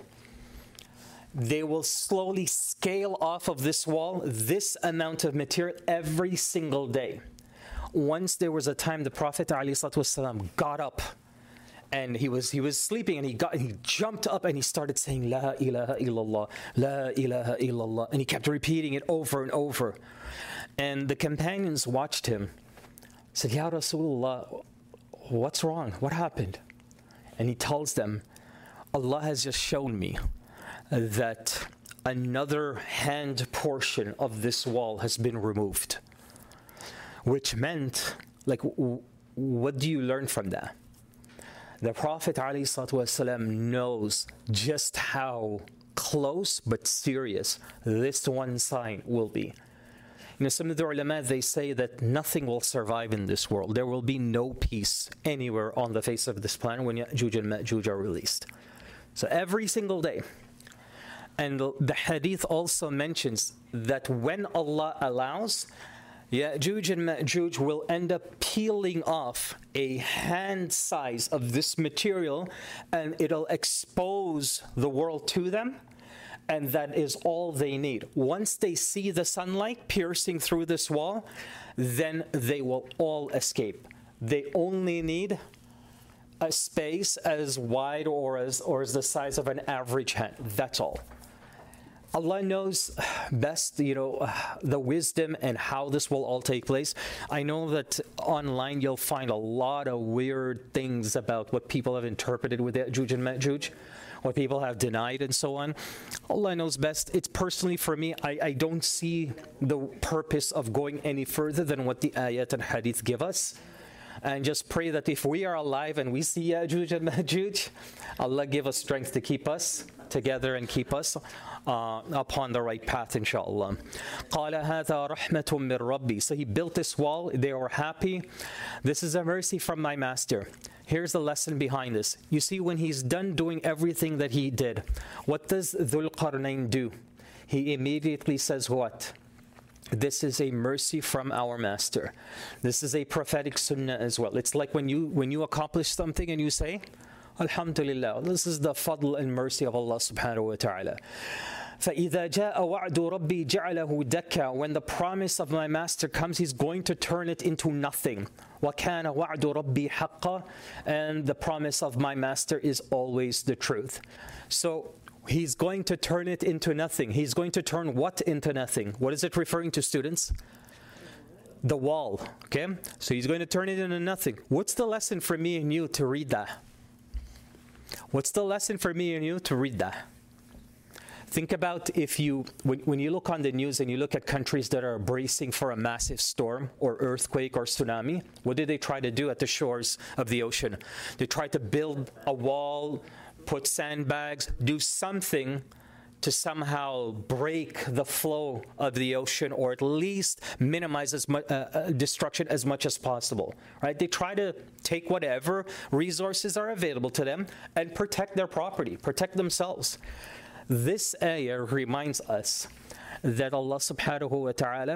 They will slowly scale off of this wall, this amount of material every single day. Once there was a time the Prophet ﷺ got up and he was he was sleeping and he got he jumped up and he started saying La ilaha illallah, La ilaha illallah, and he kept repeating it over and over. And the companions watched him, said, Ya Rasulullah, what's wrong? What happened? And he tells them, Allah has just shown me that another hand portion of this wall has been removed. Which meant, like, what do you learn from that? The Prophet ﷺ knows just how close but serious this one sign will be. You know, some of the ulama, they say that nothing will survive in this world. There will be no peace anywhere on the face of this planet when Ya'juj and Ma'juj are released. So every single day. And the hadith also mentions that when Allah allows, Ya'juj and Ma'juj will end up peeling off a hand size of this material and it'll expose the world to them. And that is all they need. Once they see the sunlight piercing through this wall, then they will all escape. They only need a space as wide or as, or as the size of an average hand. That's all. Allah knows best, you know, the wisdom and how this will all take place. I know that online you'll find a lot of weird things about what people have interpreted with Ya'juj and Ma'juj. what people have denied and so on. Allah knows best. It's personally for me, I, I don't see the purpose of going any further than what the ayat and hadith give us. And just pray that if we are alive and we see Ya'juj and Ma'juj, Allah give us strength to keep us together and keep us uh, upon the right path, inshallah. قَالَ هَذَا رَحْمَةٌ مِّن رَبِّي. So he built this wall, they were happy. This is a mercy from my master. Here's the lesson behind this. You see, when he's done doing everything that he did, what does Dhul Qarnayn do? He immediately says what? This is a mercy from our master. This is a prophetic sunnah as well. It's like when you when you accomplish something and you say, Alhamdulillah, this is the fadl and mercy of Allah subhanahu wa ta'ala. فَإِذَا جَاءَ وَعْدُ رَبِّي جَعَلَهُ دَكَّا. When the promise of my master comes, he's going to turn it into nothing. وَكَانَ وَعْدُ رَبِّي حَقًّا. And the promise of my master is always the truth. So he's going to turn it into nothing. He's going to turn what into nothing? What is it referring to, students? The wall, okay? So he's going to turn it into nothing. What's the lesson for me and you to read that? What's the lesson for me and you to read that? Think about if you, when, when you look on the news and you look at countries that are bracing for a massive storm or earthquake or tsunami, what did they try to do at the shores of the ocean? They tried to build a wall, put sandbags, do something to somehow break the flow of the ocean, or at least minimize as much uh, destruction as much as possible. Right? They try to take whatever resources are available to them and protect their property, protect themselves. This ayah reminds us that Allah subhanahu wa ta'ala,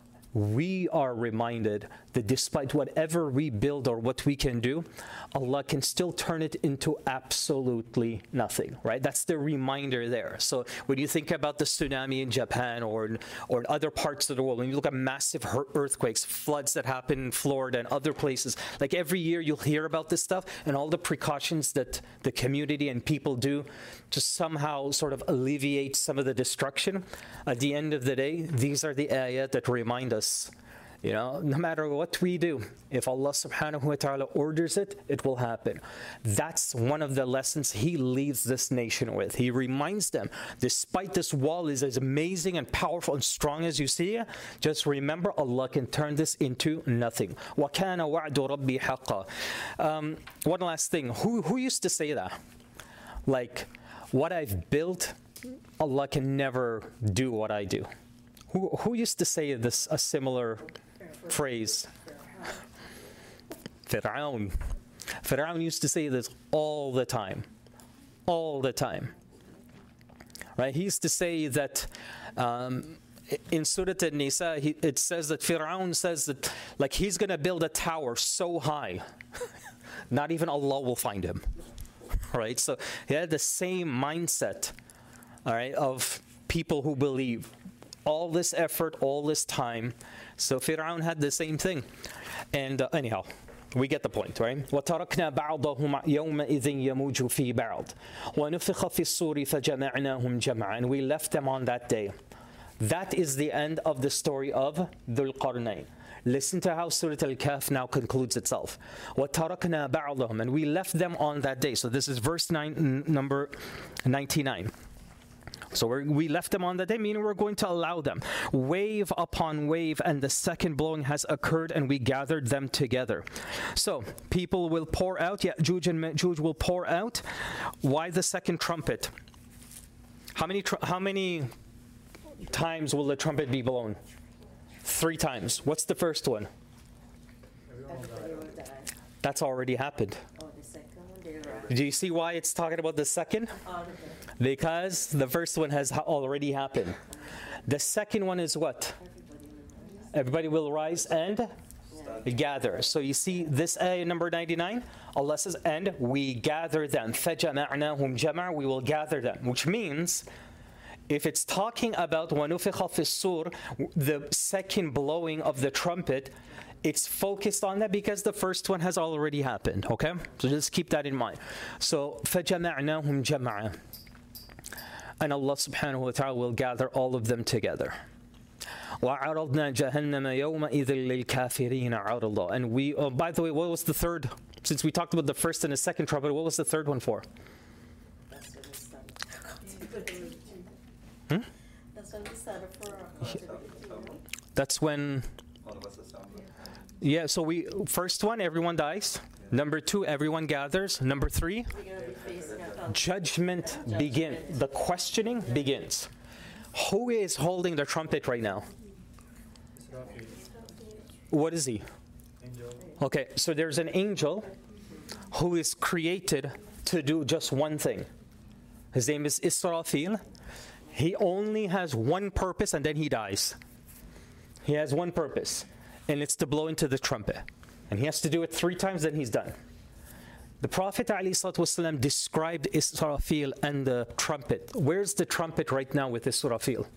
we are reminded that despite whatever we build or what we can do, Allah can still turn it into absolutely nothing, right? That's the reminder there. So when you think about the tsunami in Japan or in, or in other parts of the world, when you look at massive earthquakes, floods that happen in Florida and other places, like every year you'll hear about this stuff and all the precautions that the community and people do to somehow sort of alleviate some of the destruction. At the end of the day, these are the ayat that remind us, you know, no matter what we do, if Allah subhanahu wa ta'ala orders it, it will happen. That's one of the lessons he leaves this nation with. He reminds them, despite this wall is as amazing and powerful and strong as you see it, just remember Allah can turn this into nothing. وَكَانَ وَعْدُ رَبِّي حَقًّا. Um, one last thing. Who, who used to say that? Like, what I've built, Allah can never do what I do. Who, who used to say this, a similar phrase? Fir'aun. Fir'aun used to say this all the time. All the time. Right? He used to say that um, in Surah An-Nisa, he, it says that Fir'aun says that like he's going to build a tower so high, not even Allah will find him. Right? So he had the same mindset, all right, of people who believe. All this effort, all this time. So Fir'aun had the same thing. And uh, anyhow, we get the point, right? وَتَرَكْنَا بَعْضَهُمْ يَوْمَئِذٍ يَمُوجُ فِي بَعْضٍ وَنُفِخَ فِي الصُّورِ فَجَمَعْنَاهُمْ جَمْعًا. And we left them on that day. That is the end of the story of Dhul Qarnayn. Listen to how Surah Al-Kahf now concludes itself. وَتَرَكْنَا بَعْضَهُمْ. And we left them on that day. So this is verse nine, number ninety-nine. So we're, we left them on that day, meaning we're going to allow them. Wave upon wave, and the second blowing has occurred, and we gathered them together. So people will pour out, Ya'juj and Ma'juj will pour out. Why the second trumpet? How many, tr- how many times will the trumpet be blown? Three times. What's the first one? That's already happened. Do you see why it's talking about the second? Because the first one has already happened. The second one is what? Everybody will rise and gather. So you see this ayah number ninety-nine? Allah says, and we gather them. فَجَمَعْنَاهُمْ جَمَعًا. We will gather them. Which means, if it's talking about وَنُفِخَ فِي الصُّورِ, the second blowing of the trumpet, it's focused on that because the first one has already happened, okay? So just keep that in mind. So, فَجَمَعْنَاهُمْ جَمْعًا. And Allah subhanahu wa ta'ala will gather all of them together. وَعَرَضْنَا جَهَنَّمَ يَوْمَئِذٍ لِلْكَافِرِينَ عَرْضًا. And we, oh, by the way, what was the third? Since we talked about the first and the second trumpet, what was the third one for? set up for our captivity too, no? That's when, All of us assemble. yeah, so we, first one, everyone dies. Number two, everyone gathers. Number three, We're gonna be facing a judgment begins. The questioning begins. Who is holding the trumpet right now? Israfil, What is he? angel. Okay, so there's an angel who is created to do just one thing. His name is Israfil. He only has one purpose and then he dies. He has one purpose, and it's to blow into the trumpet. And he has to do it three times, then he's done. The Prophet ﷺ described Israfil and the trumpet. Where's the trumpet right now with Israfil?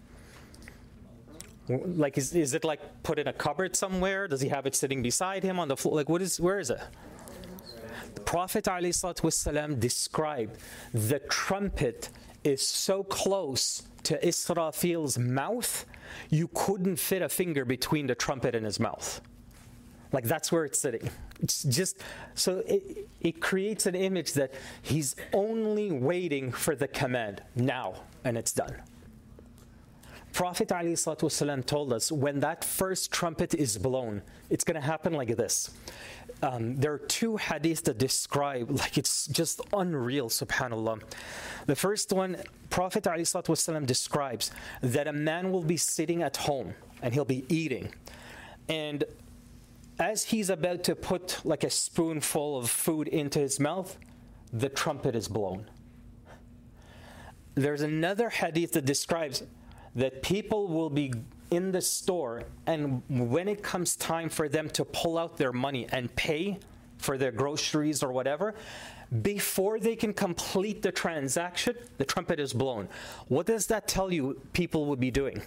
Like, is, is it like put in a cupboard somewhere? Does he have it sitting beside him on the floor? Like, what is, where is it? The Prophet ﷺ described the trumpet is so close to Israfil's mouth, you couldn't fit a finger between the trumpet and his mouth. Like, that's where it's sitting. It's just, so it, it creates an image that he's only waiting for the command now, and it's done. Prophet ﷺ told us when that first trumpet is blown, it's going to happen like this. Um, there are two hadiths that describe, like, it's just unreal, subhanAllah. The first one, Prophet ﷺ describes that a man will be sitting at home and he'll be eating. And as he's about to put like a spoonful of food into his mouth, the trumpet is blown. There's another hadith that describes that people will be in the store, and when it comes time for them to pull out their money and pay for their groceries or whatever, before they can complete the transaction, the trumpet is blown. What does that tell you people would be doing?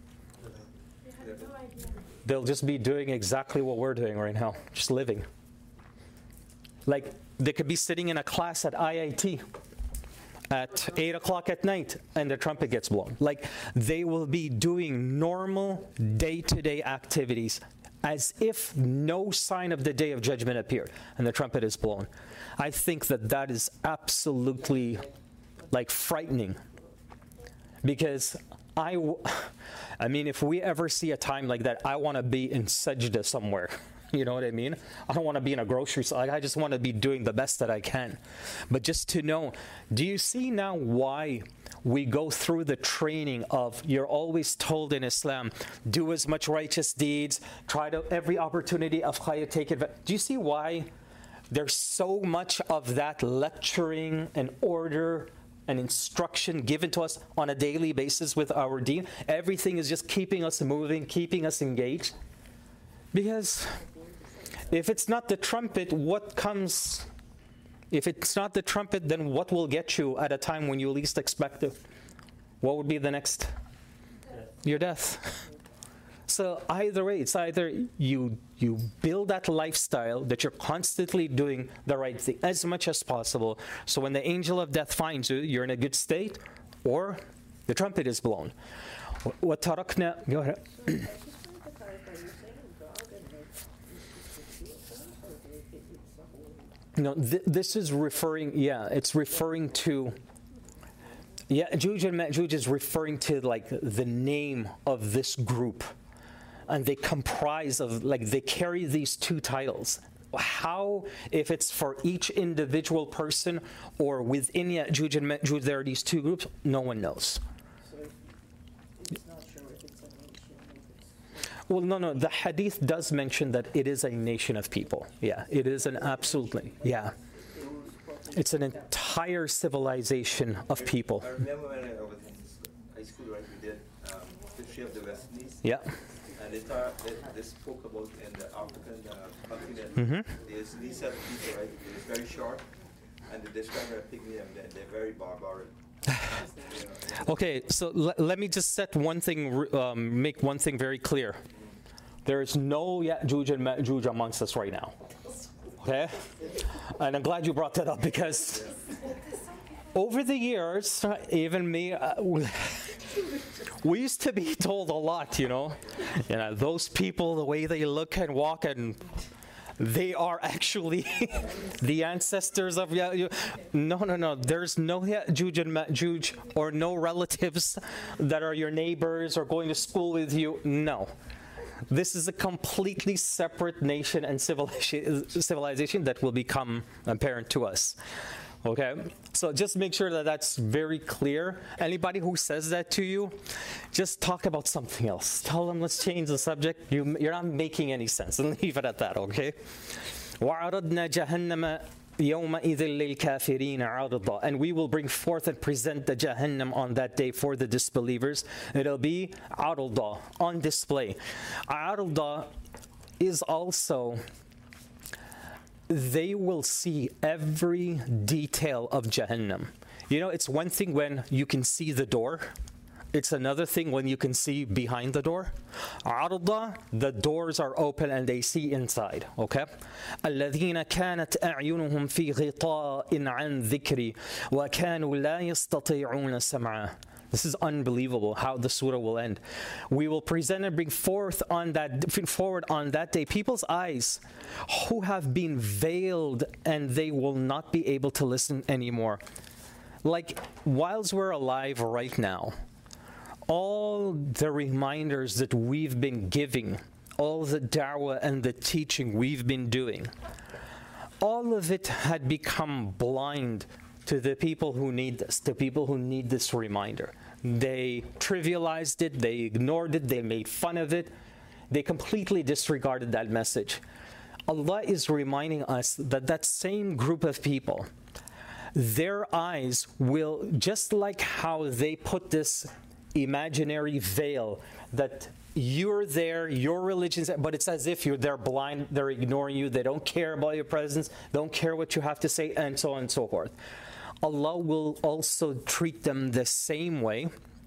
They'll just be doing exactly what we're doing right now, just living. Like, they could be sitting in a class at I I T at eight o'clock at night and the trumpet gets blown. Like, they will be doing normal day-to-day activities as if no sign of the day of judgment appeared and the trumpet is blown. I think that that is absolutely, like, frightening. Because I, w- I mean, if we ever see a time like that, I want to be in sajda somewhere. You know what I mean? I don't want to be in a grocery store. I just want to be doing the best that I can. But just to know, do you see now why we go through the training of, you're always told in Islam, do as much righteous deeds, try to, every opportunity of khayr, take it. Do you see why there's so much of that lecturing and order and instruction given to us on a daily basis with our deen? Everything is just keeping us moving, keeping us engaged. Because if it's not the trumpet, what comes? If it's not the trumpet, then what will get you at a time when you least expect it? What would be the next? Your death. So either way, it's either you you build that lifestyle that you're constantly doing the right thing as much as possible. So when the angel of death finds you, you're in a good state, or the trumpet is blown. What tarakna? Go ahead. No, th- this is referring, yeah, it's referring to, yeah, Ya'juj and Ma'juj is referring to, like, the name of this group. And they comprise of, like, they carry these two titles. How, if it's for each individual person or within Ya'juj and Ma'juj, there are these two groups, no one knows. Well, no, no, the hadith does mention that it is a nation of people. Yeah, it is an absolutely, yeah. It's an entire civilization of people. I remember when I was in high school, right, we did um, history of the West Indies. Yeah. And they, tar- they, they spoke about in the African uh, continent, Mm-hmm. there's these set of people, right, they're very short, and they describe their pygmy, and they're, they're very barbaric. You know, Okay, so l- let me just set one thing, um, make one thing very clear. There is no Ya'juj and Ma'juj amongst us right now. Okay? And I'm glad you brought that up, because over the years, even me, uh, we used to be told a lot, you know. You know, those people, the way they look and walk, and they are actually the ancestors of Ya'juj. No, no, no. There's no Ya'juj and Ma'juj or no relatives that are your neighbors or going to school with you. No. This is a completely separate nation and civilization that will become apparent to us. Okay, so just make sure that that's very clear. Anybody who says that to you, just talk about something else. Tell them, let's change the subject. You, you're not making any sense, and leave it at that, okay? وَعَرَضْنَا جَهَنَّمَ يَوْمَئِذٍ لِلْكَافِرِينَ عَرْضًا. And we will bring forth and present the Jahannam on that day for the disbelievers. It'll be عَرْضًا, on display. عَرْضًا is also... they will see every detail of Jahannam. You know, it's one thing when you can see the door. It's another thing when you can see behind the door. عرضة, the doors are open and they see inside. Okay? الذين كانت أعينهم في غطاء عن ذكري وكانوا لا يستطيعون سمعا. This is unbelievable how the surah will end. We will present and bring forth on that forward on that day people's eyes who have been veiled and they will not be able to listen anymore. Like, whilst we're alive right now, all the reminders that we've been giving, all the da'wah and the teaching we've been doing, all of it had become blind to the people who need this, to people who need this reminder. They trivialized it, they ignored it, they made fun of it, they completely disregarded that message. Allah is reminding us that that same group of people, their eyes will, just like how they put this imaginary veil that you're there, your religion's, but it's as if you're they're blind, they're ignoring you, they don't care about your presence, don't care what you have to say, and so on and so forth. Allah will also treat them the same way,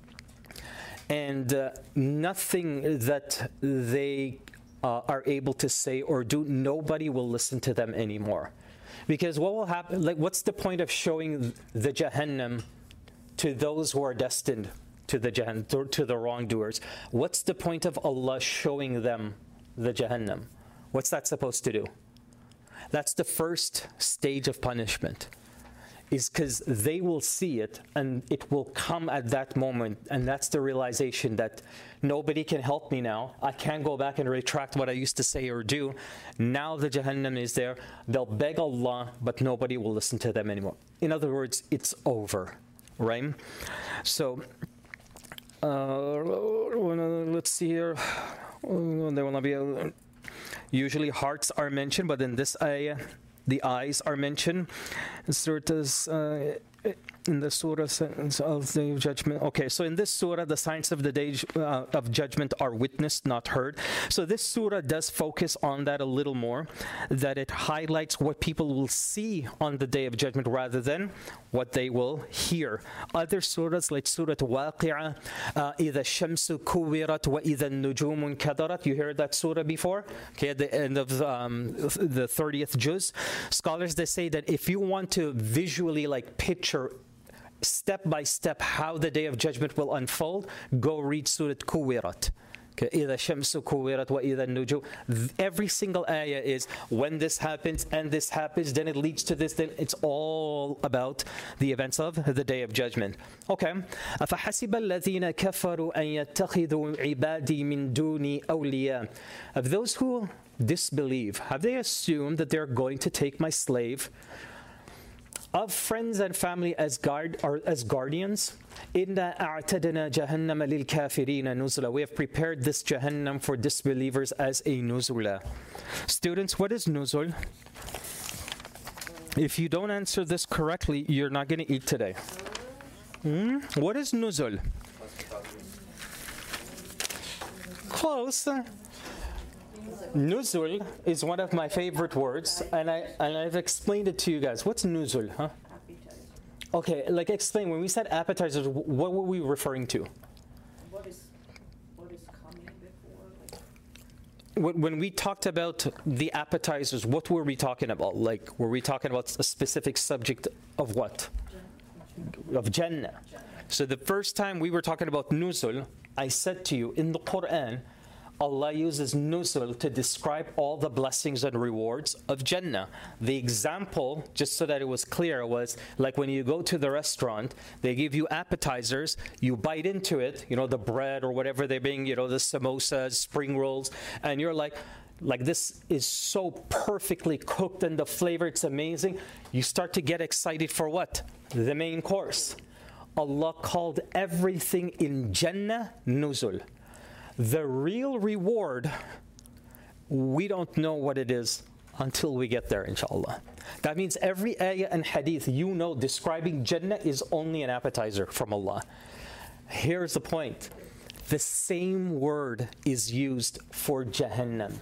and uh, nothing that they uh, are able to say or do, nobody will listen to them anymore. Because what will happen, like, what's the point of showing the Jahannam to those who are destined to the Jahannam, to the wrongdoers? What's the point of Allah showing them the Jahannam? What's that supposed to do? That's the first stage of punishment. Is because they will see it and it will come at that moment, and that's the realization that nobody can help me now. I can't go back and retract what I used to say or do. Now the Jahannam is there. They'll beg Allah, but nobody will listen to them anymore. In other words, it's over, right? So, uh, let's see here. There will not be a, usually hearts are mentioned, but in this ayah, the eyes are mentioned. Surahs, uh, in the surah of the judgment. Okay, so in this surah, the signs of the day uh, of judgment are witnessed, not heard. So this surah does focus on that a little more, that it highlights what people will see on the day of judgment rather than what they will hear. Other surahs like Surah Waqi'ah, إِذَا الشَّمْسُ كُوِّرَتْ وَإِذَا النُّجُومُ انْكَدَرَتْ. You heard that surah before? Okay, at the end of um, the thirtieth juz. Scholars, they say that if you want to visually like picture step by step how the day of judgment will unfold, go read Surah Kuwirat. إِذَا الشَّمْسُ كُوِّرَتْ وَإِذَا النُّجُومُ. Every single ayah is when this happens and this happens, then it leads to this, then it's all about the events of the day of judgment. Okay. أَفَحَسِبَ الَّذِينَ كَفَرُوا أَن يَتَّخِذُوا عِبَادِي مِن دُونِي أَوْلِيَاءَ. Of those who disbelieve, have they assumed that they're going to take my slave of friends and family as guard or as guardians? Inna a'tadna jahannama lil kafirina nuzula. We have prepared this Jahannam for disbelievers as a nuzula. Students, what is nuzul? If you don't answer this correctly, you're not going to eat today. Hmm? What is nuzul? Close. Nuzul is one of my favorite words, and I and I've explained it to you guys. What's nuzul, huh? Okay, like explain. When we said appetizers, what were we referring to? What is what is coming before? Like, When, when we talked about the appetizers, what were we talking about? Like, were we talking about a specific subject of what? Of Jannah. So the first time we were talking about nuzul, I said to you in the Quran, Allah uses nuzul to describe all the blessings and rewards of Jannah. The example, just so that it was clear, was like when you go to the restaurant, they give you appetizers, you bite into it, you know, the bread or whatever they're being, you know, the samosas, spring rolls, and you're like, like this is so perfectly cooked and the flavor, it's amazing. You start to get excited for what? The main course. Allah called everything in Jannah nuzul. The real reward, we don't know what it is until we get there, inshallah. That means every ayah and hadith you know describing Jannah is only an appetizer from Allah. Here's the point. The same word is used for Jahannam.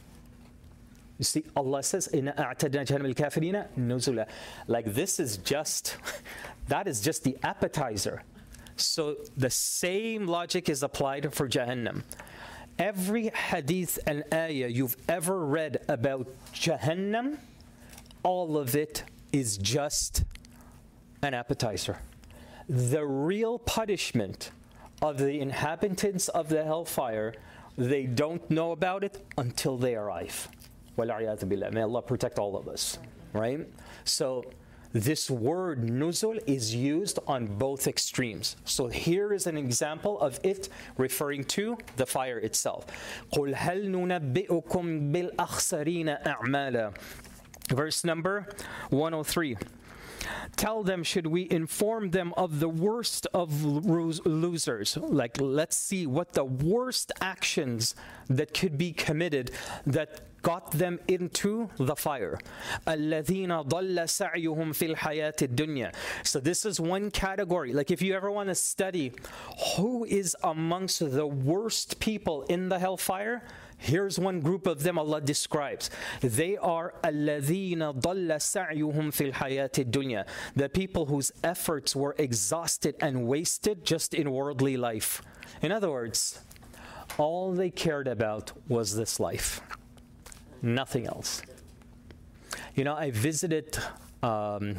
You see, Allah says, "Inna a'tadna jahannam al-kafirina nuzula." Like this is just, that is just the appetizer. So the same logic is applied for Jahannam. Every hadith and ayah you've ever read about Jahannam, all of it is just an appetizer. The real punishment of the inhabitants of the hellfire, they don't know about it until they arrive. May Allah protect all of us, right? So this word nuzul is used on both extremes. So here is an example of it referring to the fire itself. قُلْ هَلْ نُنَبِّئُكُمْ بِالْأَخْسَرِينَ أَعْمَالًا. Verse number one oh three. Tell them, should we inform them of the worst of losers? Like, let's see what the worst actions that could be committed that got them into the fire. الَّذِينَ ضَلَّ سَعْيُهُمْ فِي الْحَيَاةِ الدُّنْيَا. So this is one category. Like if you ever want to study who is amongst the worst people in the hellfire, here's one group of them Allah describes. They are الَّذِينَ ضَلَّ سَعْيُهُمْ فِي الْحَيَاةِ الدُّنْيَا. The people whose efforts were exhausted and wasted just in worldly life. In other words, all they cared about was this life. Nothing else. You know, I visited, um,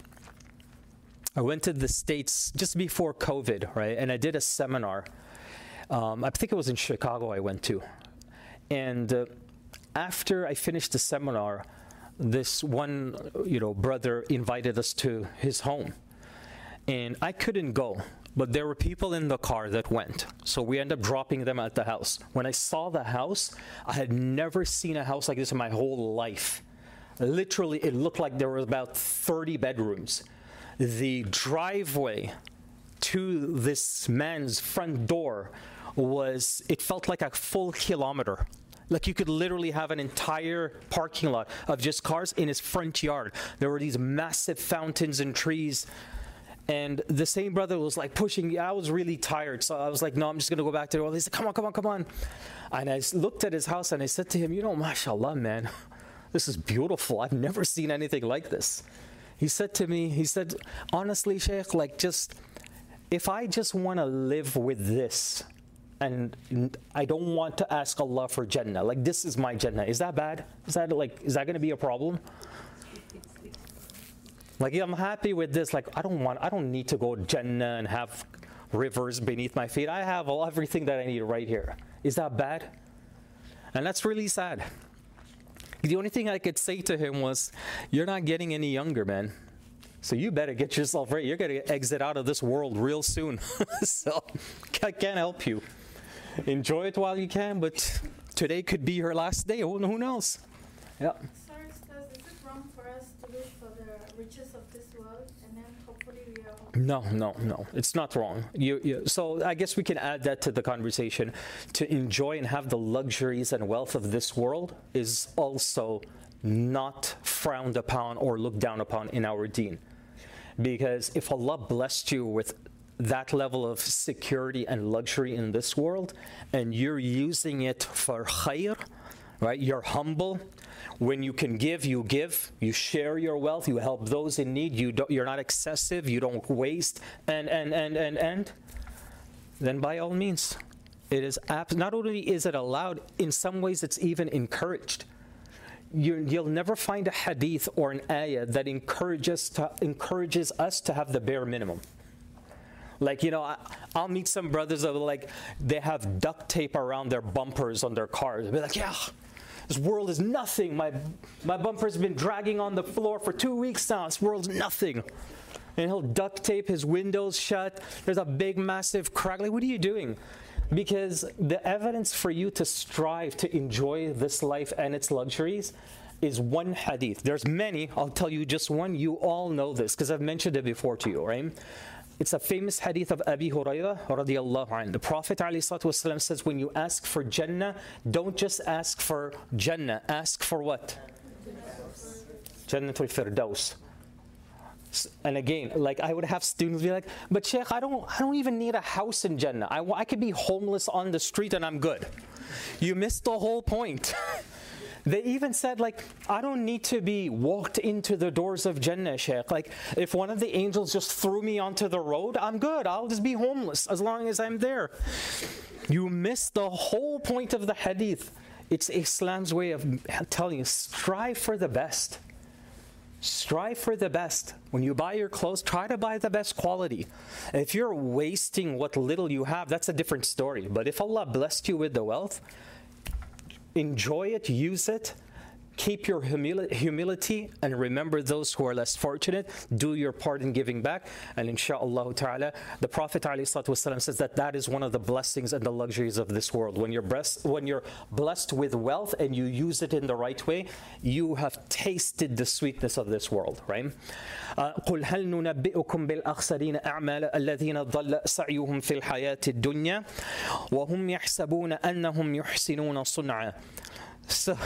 I went to the States just before COVID, right? And I did a seminar. Um, I think it was in Chicago I went to. And uh, after I finished the seminar, this one, you know, brother invited us to his home. And I couldn't go, but there were people in the car that went. So we ended up dropping them at the house. When I saw the house, I had never seen a house like this in my whole life. Literally, it looked like there were about thirty bedrooms. The driveway to this man's front door was, it felt like a full kilometer. Like you could literally have an entire parking lot of just cars in his front yard. There were these massive fountains and trees. And the same brother was like pushing me. I was really tired. So I was like, no, I'm just going to go back to the world. He said, come on, come on, come on. And I looked at his house and I said to him, you know, mashallah, man, this is beautiful. I've never seen anything like this. He said to me, he said, honestly, Shaykh, like just, if I just want to live with this and I don't want to ask Allah for Jannah, like this is my Jannah, is that bad? Is that like, is that going to be a problem? Like, yeah, I'm happy with this. Like, I don't want, I don't need to go to Jannah and have rivers beneath my feet. I have all, everything that I need right here. Is that bad? And that's really sad. The only thing I could say to him was, you're not getting any younger, man. So you better get yourself ready. You're going to exit out of this world real soon. So I can't help you. Enjoy it while you can, but today could be your last day. Who, who knows? Yeah. Sorry, Ustaz, is it wrong for us to wish for the riches of this world and then hopefully we are... No, no, no. It's not wrong. You, you, so I guess we can add that to the conversation. To enjoy and have the luxuries and wealth of this world is also not frowned upon or looked down upon in our deen. Because if Allah blessed you with that level of security and luxury in this world, and you're using it for khair, right? You're humble. When you can give, you give. You share your wealth. You help those in need. You don't, you're not excessive. You don't waste. And, and, and, and, and. Then by all means, it is ab- not only is it allowed, in some ways it's even encouraged. You, you'll never find a hadith or an ayah that encourages, to, encourages us to have the bare minimum. Like, you know, I, I'll meet some brothers that are like, they have duct tape around their bumpers on their cars. They'll be like, yeah, this world is nothing. My, my bumper's been dragging on the floor for two weeks now. This world's nothing. And he'll duct tape his windows shut. There's a big, massive crack. Like, what are you doing? Because the evidence for you to strive to enjoy this life and its luxuries is one hadith. There's many. I'll tell you just one. You all know this because I've mentioned it before to you, right? It's a famous hadith of Abi Hurairah radiyallahu anhu. The Prophet ﷺ says, when you ask for Jannah, don't just ask for Jannah. Ask for what? Jannatul Firdaus. And again, like I would have students be like, but Sheikh, I don't, I don't even need a house in Jannah. I, I could be homeless on the street and I'm good. You missed the whole point. They even said, like, I don't need to be walked into the doors of Jannah, Sheikh. Like, if one of the angels just threw me onto the road, I'm good. I'll just be homeless as long as I'm there. You missed the whole point of the hadith. It's Islam's way of telling you, strive for the best. Strive for the best. When you buy your clothes, try to buy the best quality. If you're wasting what little you have, that's a different story. But if Allah blessed you with the wealth, enjoy it, use it, keep your humili- humility, and remember those who are less fortunate. Do your part in giving back. And inshaAllah ta'ala, the Prophet ﷺ says that that is one of the blessings and the luxuries of this world. When you're, blessed, when you're blessed with wealth and you use it in the right way, you have tasted the sweetness of this world, right? قُلْ هَلْ نُنَبِّئُكُمْ بِالْأَخْسَرِينَ أَعْمَالًا الَّذِينَ ضَلَّ سَعْيُهُمْ فِي الْحَيَاةِ الدُّنْيَا وَهُمْ يَحْسَبُونَ أَنَّهُمْ يُحْسِنُونَ صُنْعًا. So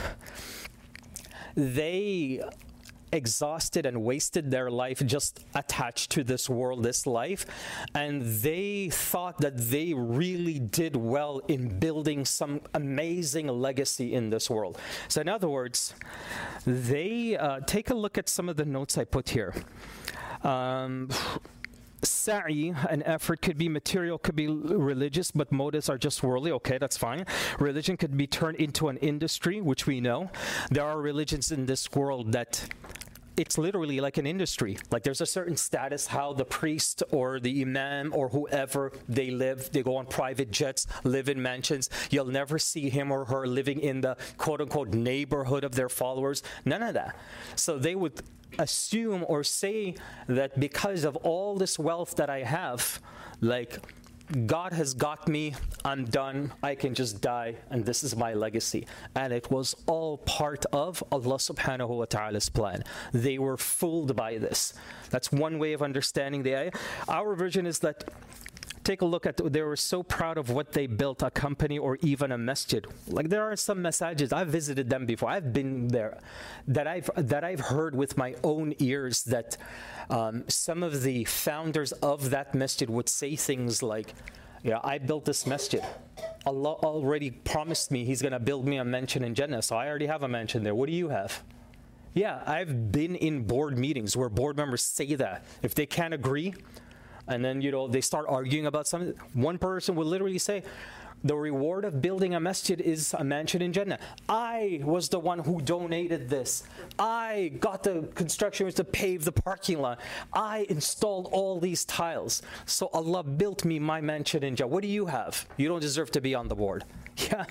they exhausted and wasted their life just attached to this world, this life, and they thought that they really did well in building some amazing legacy in this world. So in other words, they uh, take a look at some of the notes I put here. Um, Sa'i, an effort, could be material, could be religious, but motives are just worldly. Okay, that's fine. Religion could be turned into an industry, which we know. There are religions in this world that it's literally like an industry. Like there's a certain status how the priest or the imam or whoever they live. They go on private jets, live in mansions. You'll never see him or her living in the quote-unquote neighborhood of their followers. None of that. So they would assume or say that because of all this wealth that I have, like God has got me, I'm done, I can just die, and this is my legacy. And it was all part of Allah subhanahu wa ta'ala's plan. They were fooled by this. That's one way of understanding the ayah. Our version is that, take a look at, they were so proud of what they built, a company or even a masjid. Like there are some masajids, I've visited them before, I've been there, that I've that I've heard with my own ears that um, some of the founders of that masjid would say things like, yeah, I built this masjid. Allah already promised me He's going to build me a mansion in Jannah, so I already have a mansion there. What do you have? Yeah, I've been in board meetings where board members say that. If they can't agree, and then, you know, they start arguing about something, one person will literally say, the reward of building a masjid is a mansion in Jannah. I was the one who donated this. I got the construction to pave the parking lot. I installed all these tiles. So Allah built me my mansion in Jannah. What do you have? You don't deserve to be on the board. Yeah.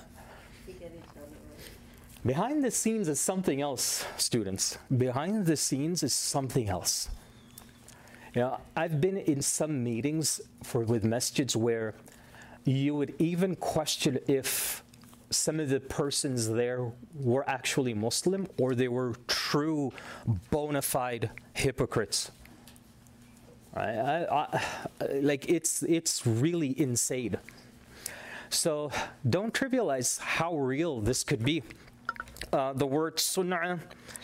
Behind the scenes is something else, students. Behind the scenes is something else. You know, I've been in some meetings for with masjids where you would even question if some of the persons there were actually Muslim or they were true bona fide hypocrites. I, I, I, like it's it's really insane. So don't trivialize how real this could be. Uh, the word sunnah.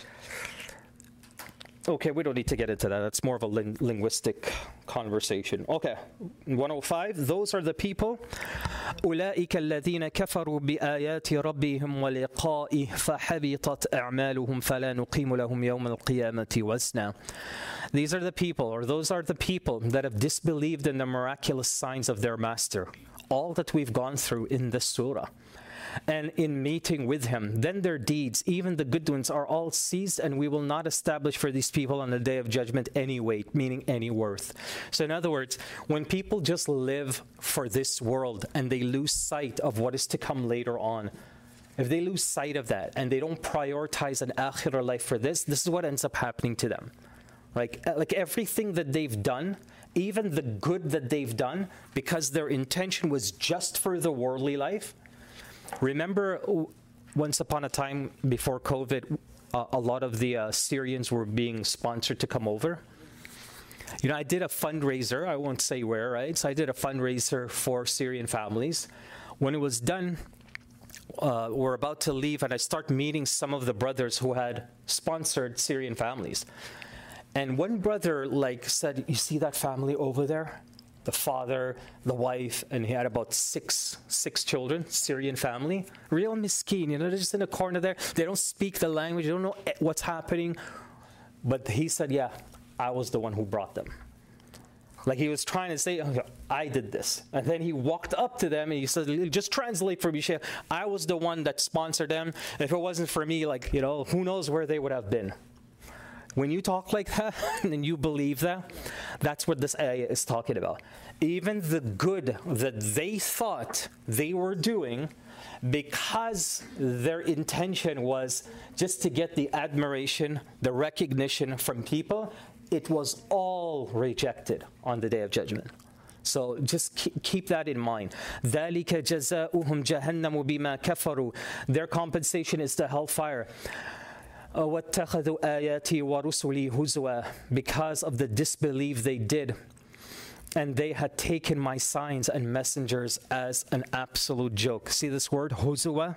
Okay, we don't need to get into that. That's more of a ling- linguistic conversation. Okay, one oh five, those are the people. أولئك الذين كفروا بآيات ربهم ولقائه فحبطت أعمالهم فلا نقيم لهم يوم القيامة وزنا. These are the people, or those are the people that have disbelieved in the miraculous signs of their master. All that we've gone through in this surah. and in meeting with him. Then their deeds, even the good ones, are all seized, and we will not establish for these people on the day of judgment any weight, meaning any worth. So in other words, when people just live for this world and they lose sight of what is to come later on, if they lose sight of that and they don't prioritize an akhirah life for this, this is what ends up happening to them. Like, like everything that they've done, even the good that they've done, because their intention was just for the worldly life. Remember, once upon a time before COVID, uh, a lot of the uh, Syrians were being sponsored to come over. You know, I did a fundraiser, I won't say where, right? So I did a fundraiser for Syrian families. When it was done, uh, we're about to leave, and I start meeting some of the brothers who had sponsored Syrian families. And one brother like said, you see that family over there? The father, the wife, and he had about six six children, Syrian family. Real miskeen, you know, they're just in a corner there. They don't speak the language, they don't know what's happening. But he said, yeah, I was the one who brought them. Like he was trying to say, oh, I did this. And then he walked up to them and he said, just translate for me, Sheikh. I was the one that sponsored them. If it wasn't for me, like, you know, who knows where they would have been. When you talk like that and you believe that, that's what this ayah is talking about. Even the good that they thought they were doing, because their intention was just to get the admiration, the recognition from people, it was all rejected on the Day of Judgment. So just keep that in mind. ذَلِكَ جَزَاؤُهُمْ جَهَنَّمُ بِمَا كَفَرُوا. Their compensation is the hellfire. وَاتَّخَذُوا آيَاتِي وَرُسُلِي هُزُوًا. Because of the disbelief they did, and they had taken my signs and messengers as an absolute joke. See this word, huzwa?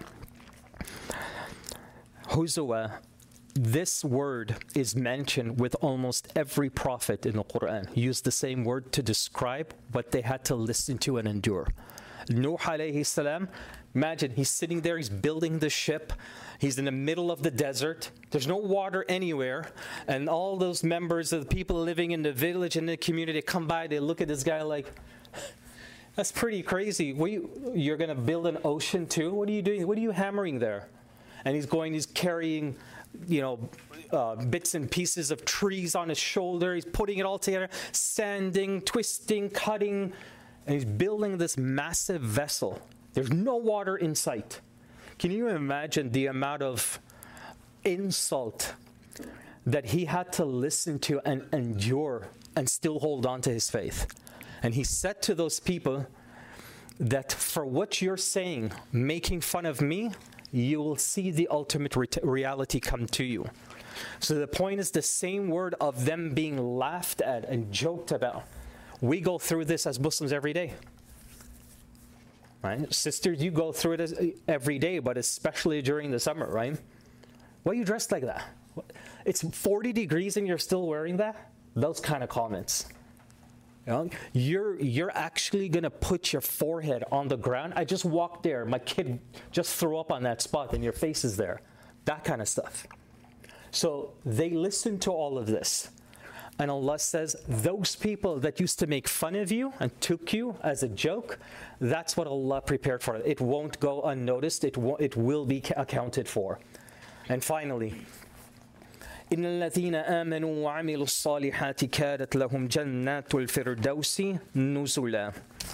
Huzwa. This word is mentioned with almost every prophet in the Quran. Use the same word to describe what they had to listen to and endure. Nuh alayhi salam, imagine he's sitting there, he's building the ship, he's in the middle of the desert, there's no water anywhere, and all those members of the people living in the village and the community come by, they look at this guy like, that's pretty crazy. What you, you're going to build an ocean too? What are you doing? What are you hammering there? And he's going, he's carrying, you know, uh, bits and pieces of trees on his shoulder, he's putting it all together, sanding, twisting, cutting, and he's building this massive vessel. There's no water in sight. Can you imagine the amount of insult that he had to listen to and endure and still hold on to his faith? And he said to those people that for what you're saying, making fun of me, you will see the ultimate re- reality come to you. So the point is the same word of them being laughed at and joked about. We go through this as Muslims every day. Right? Sisters, you go through it every day, but especially during the summer, right? Why are you dressed like that? It's forty degrees and you're still wearing that? Those kind of comments. You know, you're, you're actually going to put your forehead on the ground. I just walked there. My kid just threw up on that spot and your face is there. That kind of stuff. So they listen to all of this. And Allah says, those people that used to make fun of you and took you as a joke, that's what Allah prepared for. It won't go unnoticed. It, won't, it will be accounted for. And finally, إِنَّ الَّذِينَ آمَنُوا وَعَمِلُوا الصَّالِحَاتِ كَانَتْ لَهُمْ جَنَّاتُ الْفِرْدَوْسِ نُزُلًا.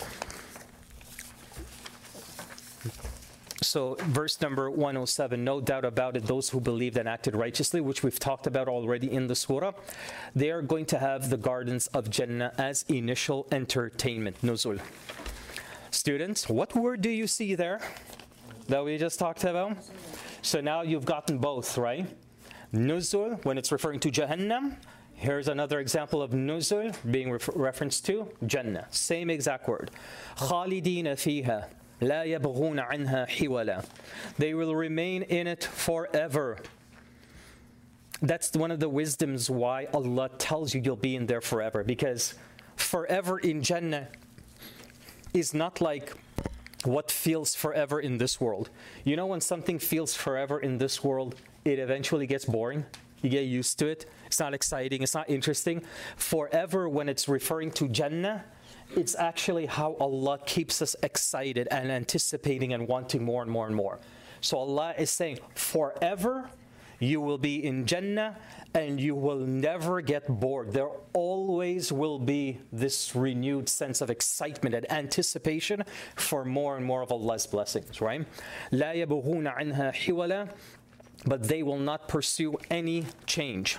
So verse number one oh seven, no doubt about it, those who believed and acted righteously, which we've talked about already in the surah, they are going to have the gardens of Jannah as initial entertainment, nuzul. Students, what word do you see there that we just talked about? So now you've gotten both, right? Nuzul, when it's referring to Jahannam, here's another example of nuzul being refer- referenced to Jannah. Same exact word. Khalidina fiha. لا يبغون عنها حولا. They will remain in it forever. That's one of the wisdoms why Allah tells you you'll be in there forever. Because forever in Jannah is not like what feels forever in this world. You know when something feels forever in this world, it eventually gets boring. You get used to it. It's not exciting. It's not interesting. Forever, when it's referring to Jannah, it's actually how Allah keeps us excited and anticipating and wanting more and more and more. So Allah is saying, forever you will be in Jannah and you will never get bored. There always will be this renewed sense of excitement and anticipation for more and more of Allah's blessings, right? لا يبغون عنها حولا, but they will not pursue any change.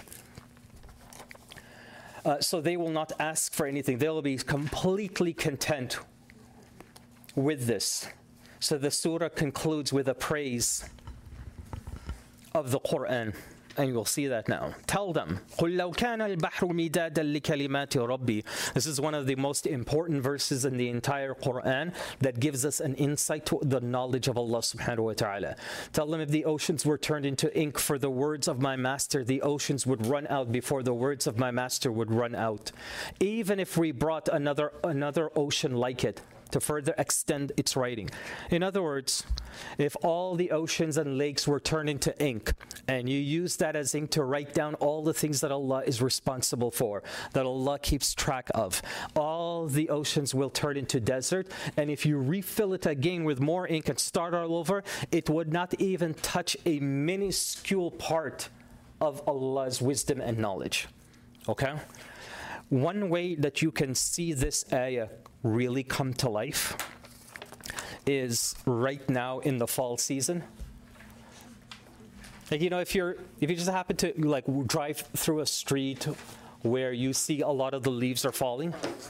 Uh, so they will not ask for anything. They will be completely content with this. So the surah concludes with a praise of the Quran. And you'll see that now. Tell them, قُلْ لَوْ كَانَ الْبَحْرُ مِدَادًا لِكَلِمَاتِ رَبِّي. This is one of the most important verses in the entire Quran that gives us an insight to the knowledge of Allah subhanahu wa ta'ala. Tell them, if the oceans were turned into ink for the words of my master, the oceans would run out before the words of my master would run out. Even if we brought another another ocean like it, to further extend its writing. In other words, if all the oceans and lakes were turned into ink, and you use that as ink to write down all the things that Allah is responsible for, that Allah keeps track of, all the oceans will turn into desert, and if you refill it again with more ink and start all over, it would not even touch a minuscule part of Allah's wisdom and knowledge. Okay? One way that you can see this ayah really come to life is right now in the fall season. Like, you know, if you're if you just happen to like drive through a street where you see a lot of the leaves are falling,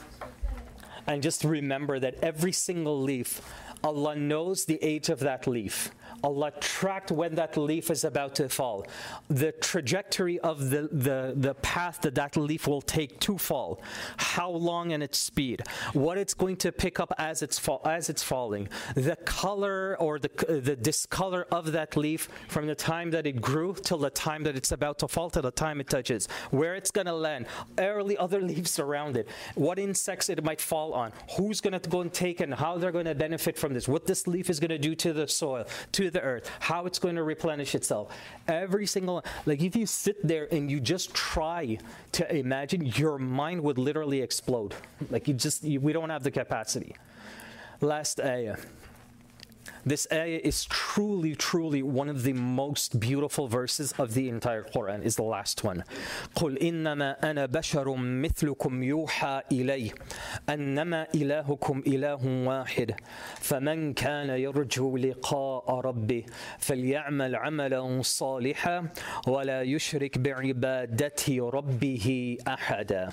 and just remember that every single leaf, Allah knows the age of that leaf. Allah tracked when that leaf is about to fall, the trajectory of the, the, the path that that leaf will take to fall, how long and its speed, what it's going to pick up as it's fall, as it's falling, the color or the, the discolor of that leaf from the time that it grew till the time that it's about to fall, till the time it touches, where it's going to land, early other leaves around it, what insects it might fall on, who's going to go and take it, and how they're going to benefit from this, what this leaf is going to do to the soil, to the earth, how it's going to replenish itself. Every single, like if you sit there and you just try to imagine, your mind would literally explode. Like you just, you, we don't have the capacity. Last ayah. This ayah is truly, truly one of the most beautiful verses of the entire Quran, is the last one. قُلْ إِنَّمَا أَنَا بَشَرٌ مِثْلُكُمْ يُوحَى إِلَيَّ أَنَّمَا إِلَهُكُمْ إِلَهٌ وَاحِدٌ فَمَنْ كَانَ يَرْجُو لِقَاءَ رَبِّهِ فَلْيَعْمَلْ عَمَلًا صَالِحًا وَلَا يُشْرِكْ بِعِبَادَةِ رَبِّهِ أَحَدًا.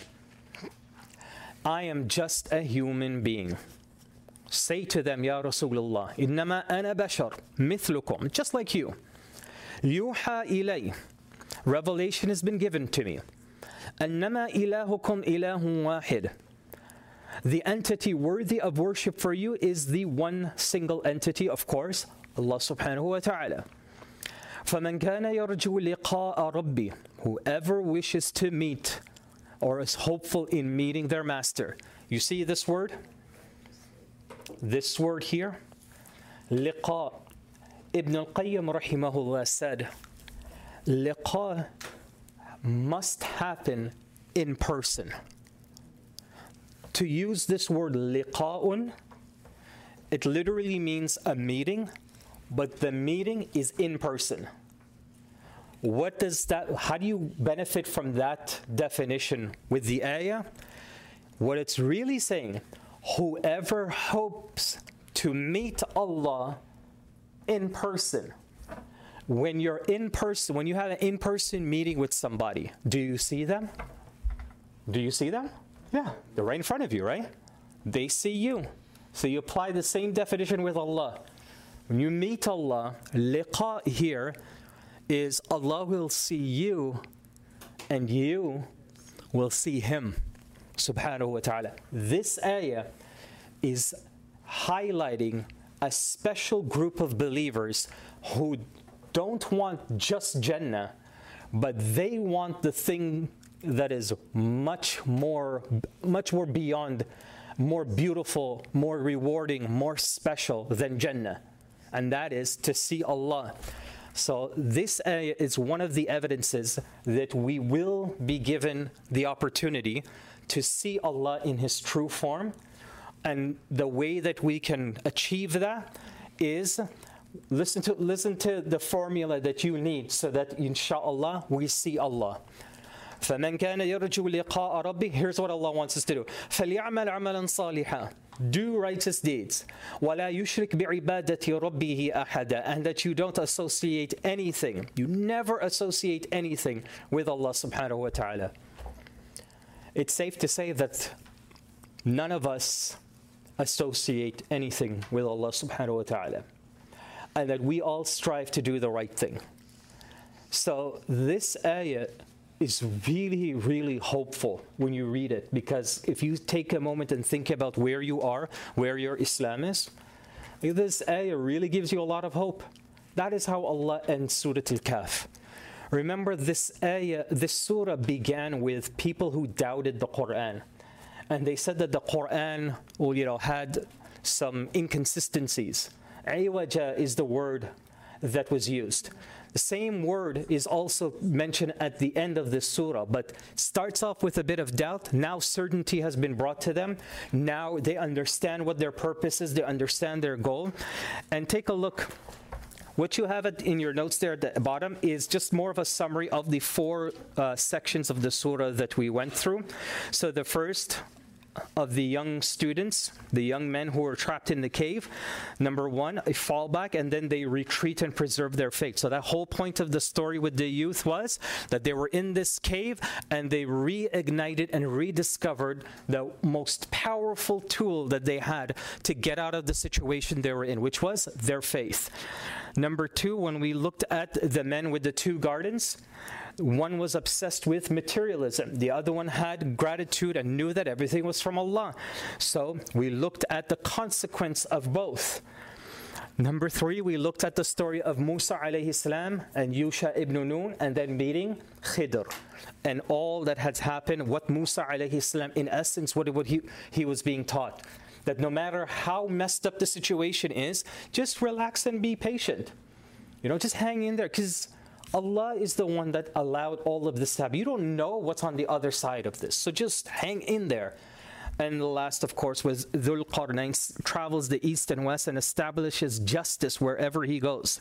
I am just a human being. Say to them, Ya Rasulullah, إِنَّمَا أَنَا بَشَرٌ مِثْلُكُمْ, just like you. يُوحَى إِلَيَّ, revelation has been given to me. أَنَّمَا إِلَهُكُمْ إِلَهٌ وَاحِدٌ, the entity worthy of worship for you is the one single entity, of course, Allah subhanahu wa ta'ala. فَمَنْ كَانَ يَرْجُو لِقَاءَ رَبِّهِ, whoever wishes to meet or is hopeful in meeting their master. You see this word? This word here, liqa. Ibn al-Qayyim rahimahullah said, liqa must happen in person. To use this word liqa'un, it literally means a meeting, but the meeting is in person. What does that, how do you benefit from that definition with the ayah? What it's really saying, whoever hopes to meet Allah in person. When you're in person, when you have an in-person meeting with somebody, do you see them? Do you see them? Yeah, they're right in front of you, right? They see you. So you apply the same definition with Allah. When you meet Allah, liqa here is Allah will see you and you will see Him. Subhanahu wa ta'ala. This ayah is highlighting a special group of believers who don't want just Jannah, but they want the thing that is much more, much more beyond, more beautiful, more rewarding, more special than Jannah. And that is to see Allah. So this ayah is one of the evidences that we will be given the opportunity to see Allah in His true form, And the way that we can achieve that is listen to listen to the formula that you need so that inshallah we see Allah. فَمَنْ كَانَ يَرْجُو لِقَاءَ رَبِّهِ. Here's what Allah wants us to do. فَلْيَعْمَلْ عَمَلًا صَالِحًا. Do righteous deeds. وَلَا يُشْرِكْ بِعِبَادَةِ رَبِّهِ أَحَدًا. And that you don't associate anything. You never associate anything with Allah subhanahu wa ta'ala. It's safe to say that none of us associate anything with Allah subhanahu wa ta'ala. And that we all strive to do the right thing. So this ayah is really, really hopeful when you read it, because if you take a moment and think about where you are, where your Islam is, this ayah really gives you a lot of hope. That is how Allah ends Surah Al-Kahf. Remember, this ayah, this surah began with people who doubted the Quran. And they said that the Quran, well, you know, had some inconsistencies. Aywaja is the word that was used. The same word is also mentioned at the end of this surah, but starts off with a bit of doubt. Now certainty has been brought to them. Now they understand what their purpose is. They understand their goal. And take a look. What you have in your notes there at the bottom is just more of a summary of the four uh, sections of the surah that we went through. So the first of the young students, the young men who were trapped in the cave. Number one, a fallback, and then they retreat and preserve their faith. So that whole point of the story with the youth was that they were in this cave and they reignited and rediscovered the most powerful tool that they had to get out of the situation they were in, which was their faith. Number two, when we looked at the men with the two gardens, one was obsessed with materialism. The other one had gratitude and knew that everything was from Allah. So we looked at the consequence of both. Number three, we looked at the story of Musa alayhi salam and Yusha ibn Nun, and then meeting Khidr. And all that has happened, what Musa alayhi salam, in essence, what, what he, he was being taught. That no matter how messed up the situation is, just relax and be patient. You know, just hang in there, because Allah is the one that allowed all of this to happen. You don't know what's on the other side of this. So just hang in there. And the last, of course, was Dhul Qarnayn travels the east and west and establishes justice wherever he goes.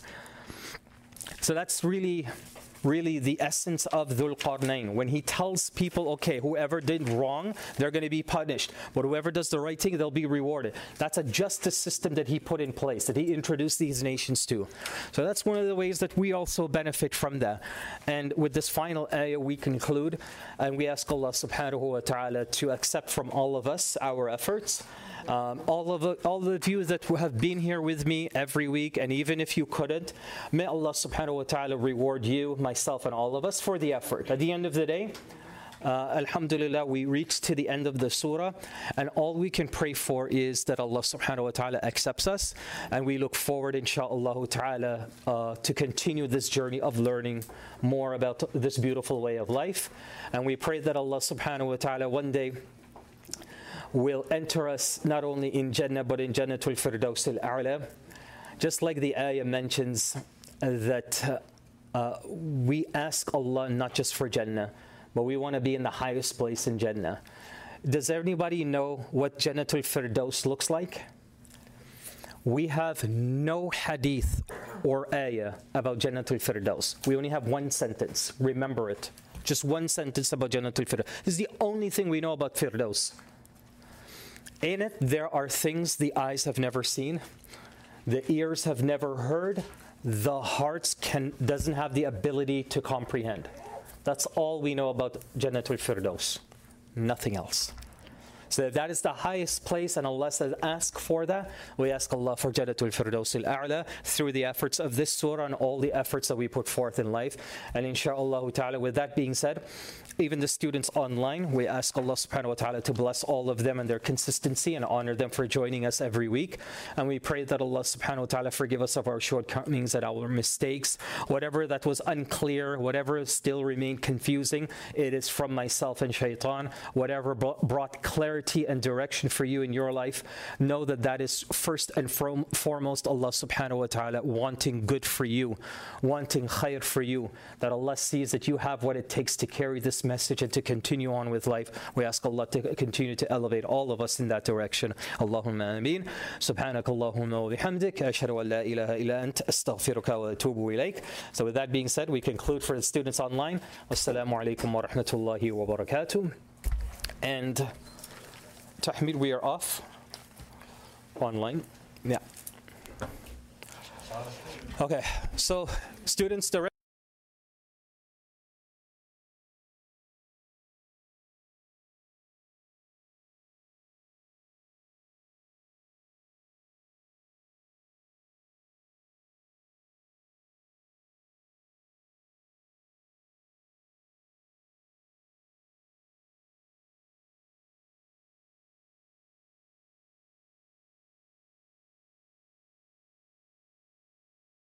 So that's really, really the essence of Dhul Qarnayn. When he tells people, okay, whoever did wrong, they're going to be punished. But whoever does the right thing, they'll be rewarded. That's a justice system that he put in place, that he introduced these nations to. So that's one of the ways that we also benefit from that. And with this final ayah, we conclude, and we ask Allah subhanahu wa ta'ala to accept from all of us our efforts. Um, all of the, all of you that have been here with me every week, and even if you couldn't, may Allah subhanahu wa ta'ala reward you, myself, and all of us for the effort. At the end of the day, uh, alhamdulillah, we reached to the end of the surah, and all we can pray for is that Allah subhanahu wa ta'ala accepts us, and we look forward, inshaAllah ta'ala, uh, to continue this journey of learning more about this beautiful way of life. And we pray that Allah subhanahu wa ta'ala one day will enter us not only in Jannah, but in Jannatul Firdaus al-A'la. Just like the ayah mentions that uh, uh, we ask Allah not just for Jannah, but we want to be in the highest place in Jannah. Does anybody know what Jannatul Firdaus looks like? We have no hadith or ayah about Jannatul Firdaus. We only have one sentence. Remember it. Just one sentence about Jannatul Firdaus. This is the only thing we know about Firdaus. In it, there are things the eyes have never seen, the ears have never heard, the hearts can doesn't have the ability to comprehend. That's all we know about Jannatul Firdaus. Nothing else. So that is the highest place, and Allah says, ask for that. We ask Allah for Jannatul Firdaus al-A'la through the efforts of this surah and all the efforts that we put forth in life. And inshaAllah ta'ala, with that being said, even the students online, we ask Allah subhanahu wa ta'ala to bless all of them and their consistency and honor them for joining us every week. And we pray that Allah subhanahu wa ta'ala forgive us of our shortcomings and our mistakes. Whatever that was unclear, whatever still remained confusing, it is from myself and shaitan. Whatever brought clarity clarity and direction for you in your life, know that that is first and from, foremost Allah subhanahu wa ta'ala wanting good for you, wanting khair for you, that Allah sees that you have what it takes to carry this message and to continue on with life. We ask Allah to continue to elevate all of us in that direction. Allahumma ameen. Subhanak Allahumma wa bihamdik. Ashhadu an la ilaha illa ant. Astaghfiruka wa atubu ilayk. So with that being said, we conclude for the students online. Wassalamu alaikum wa rahmatullahi wa barakatuh. And Tahmid, we are off online. Yeah. Okay, so students, direct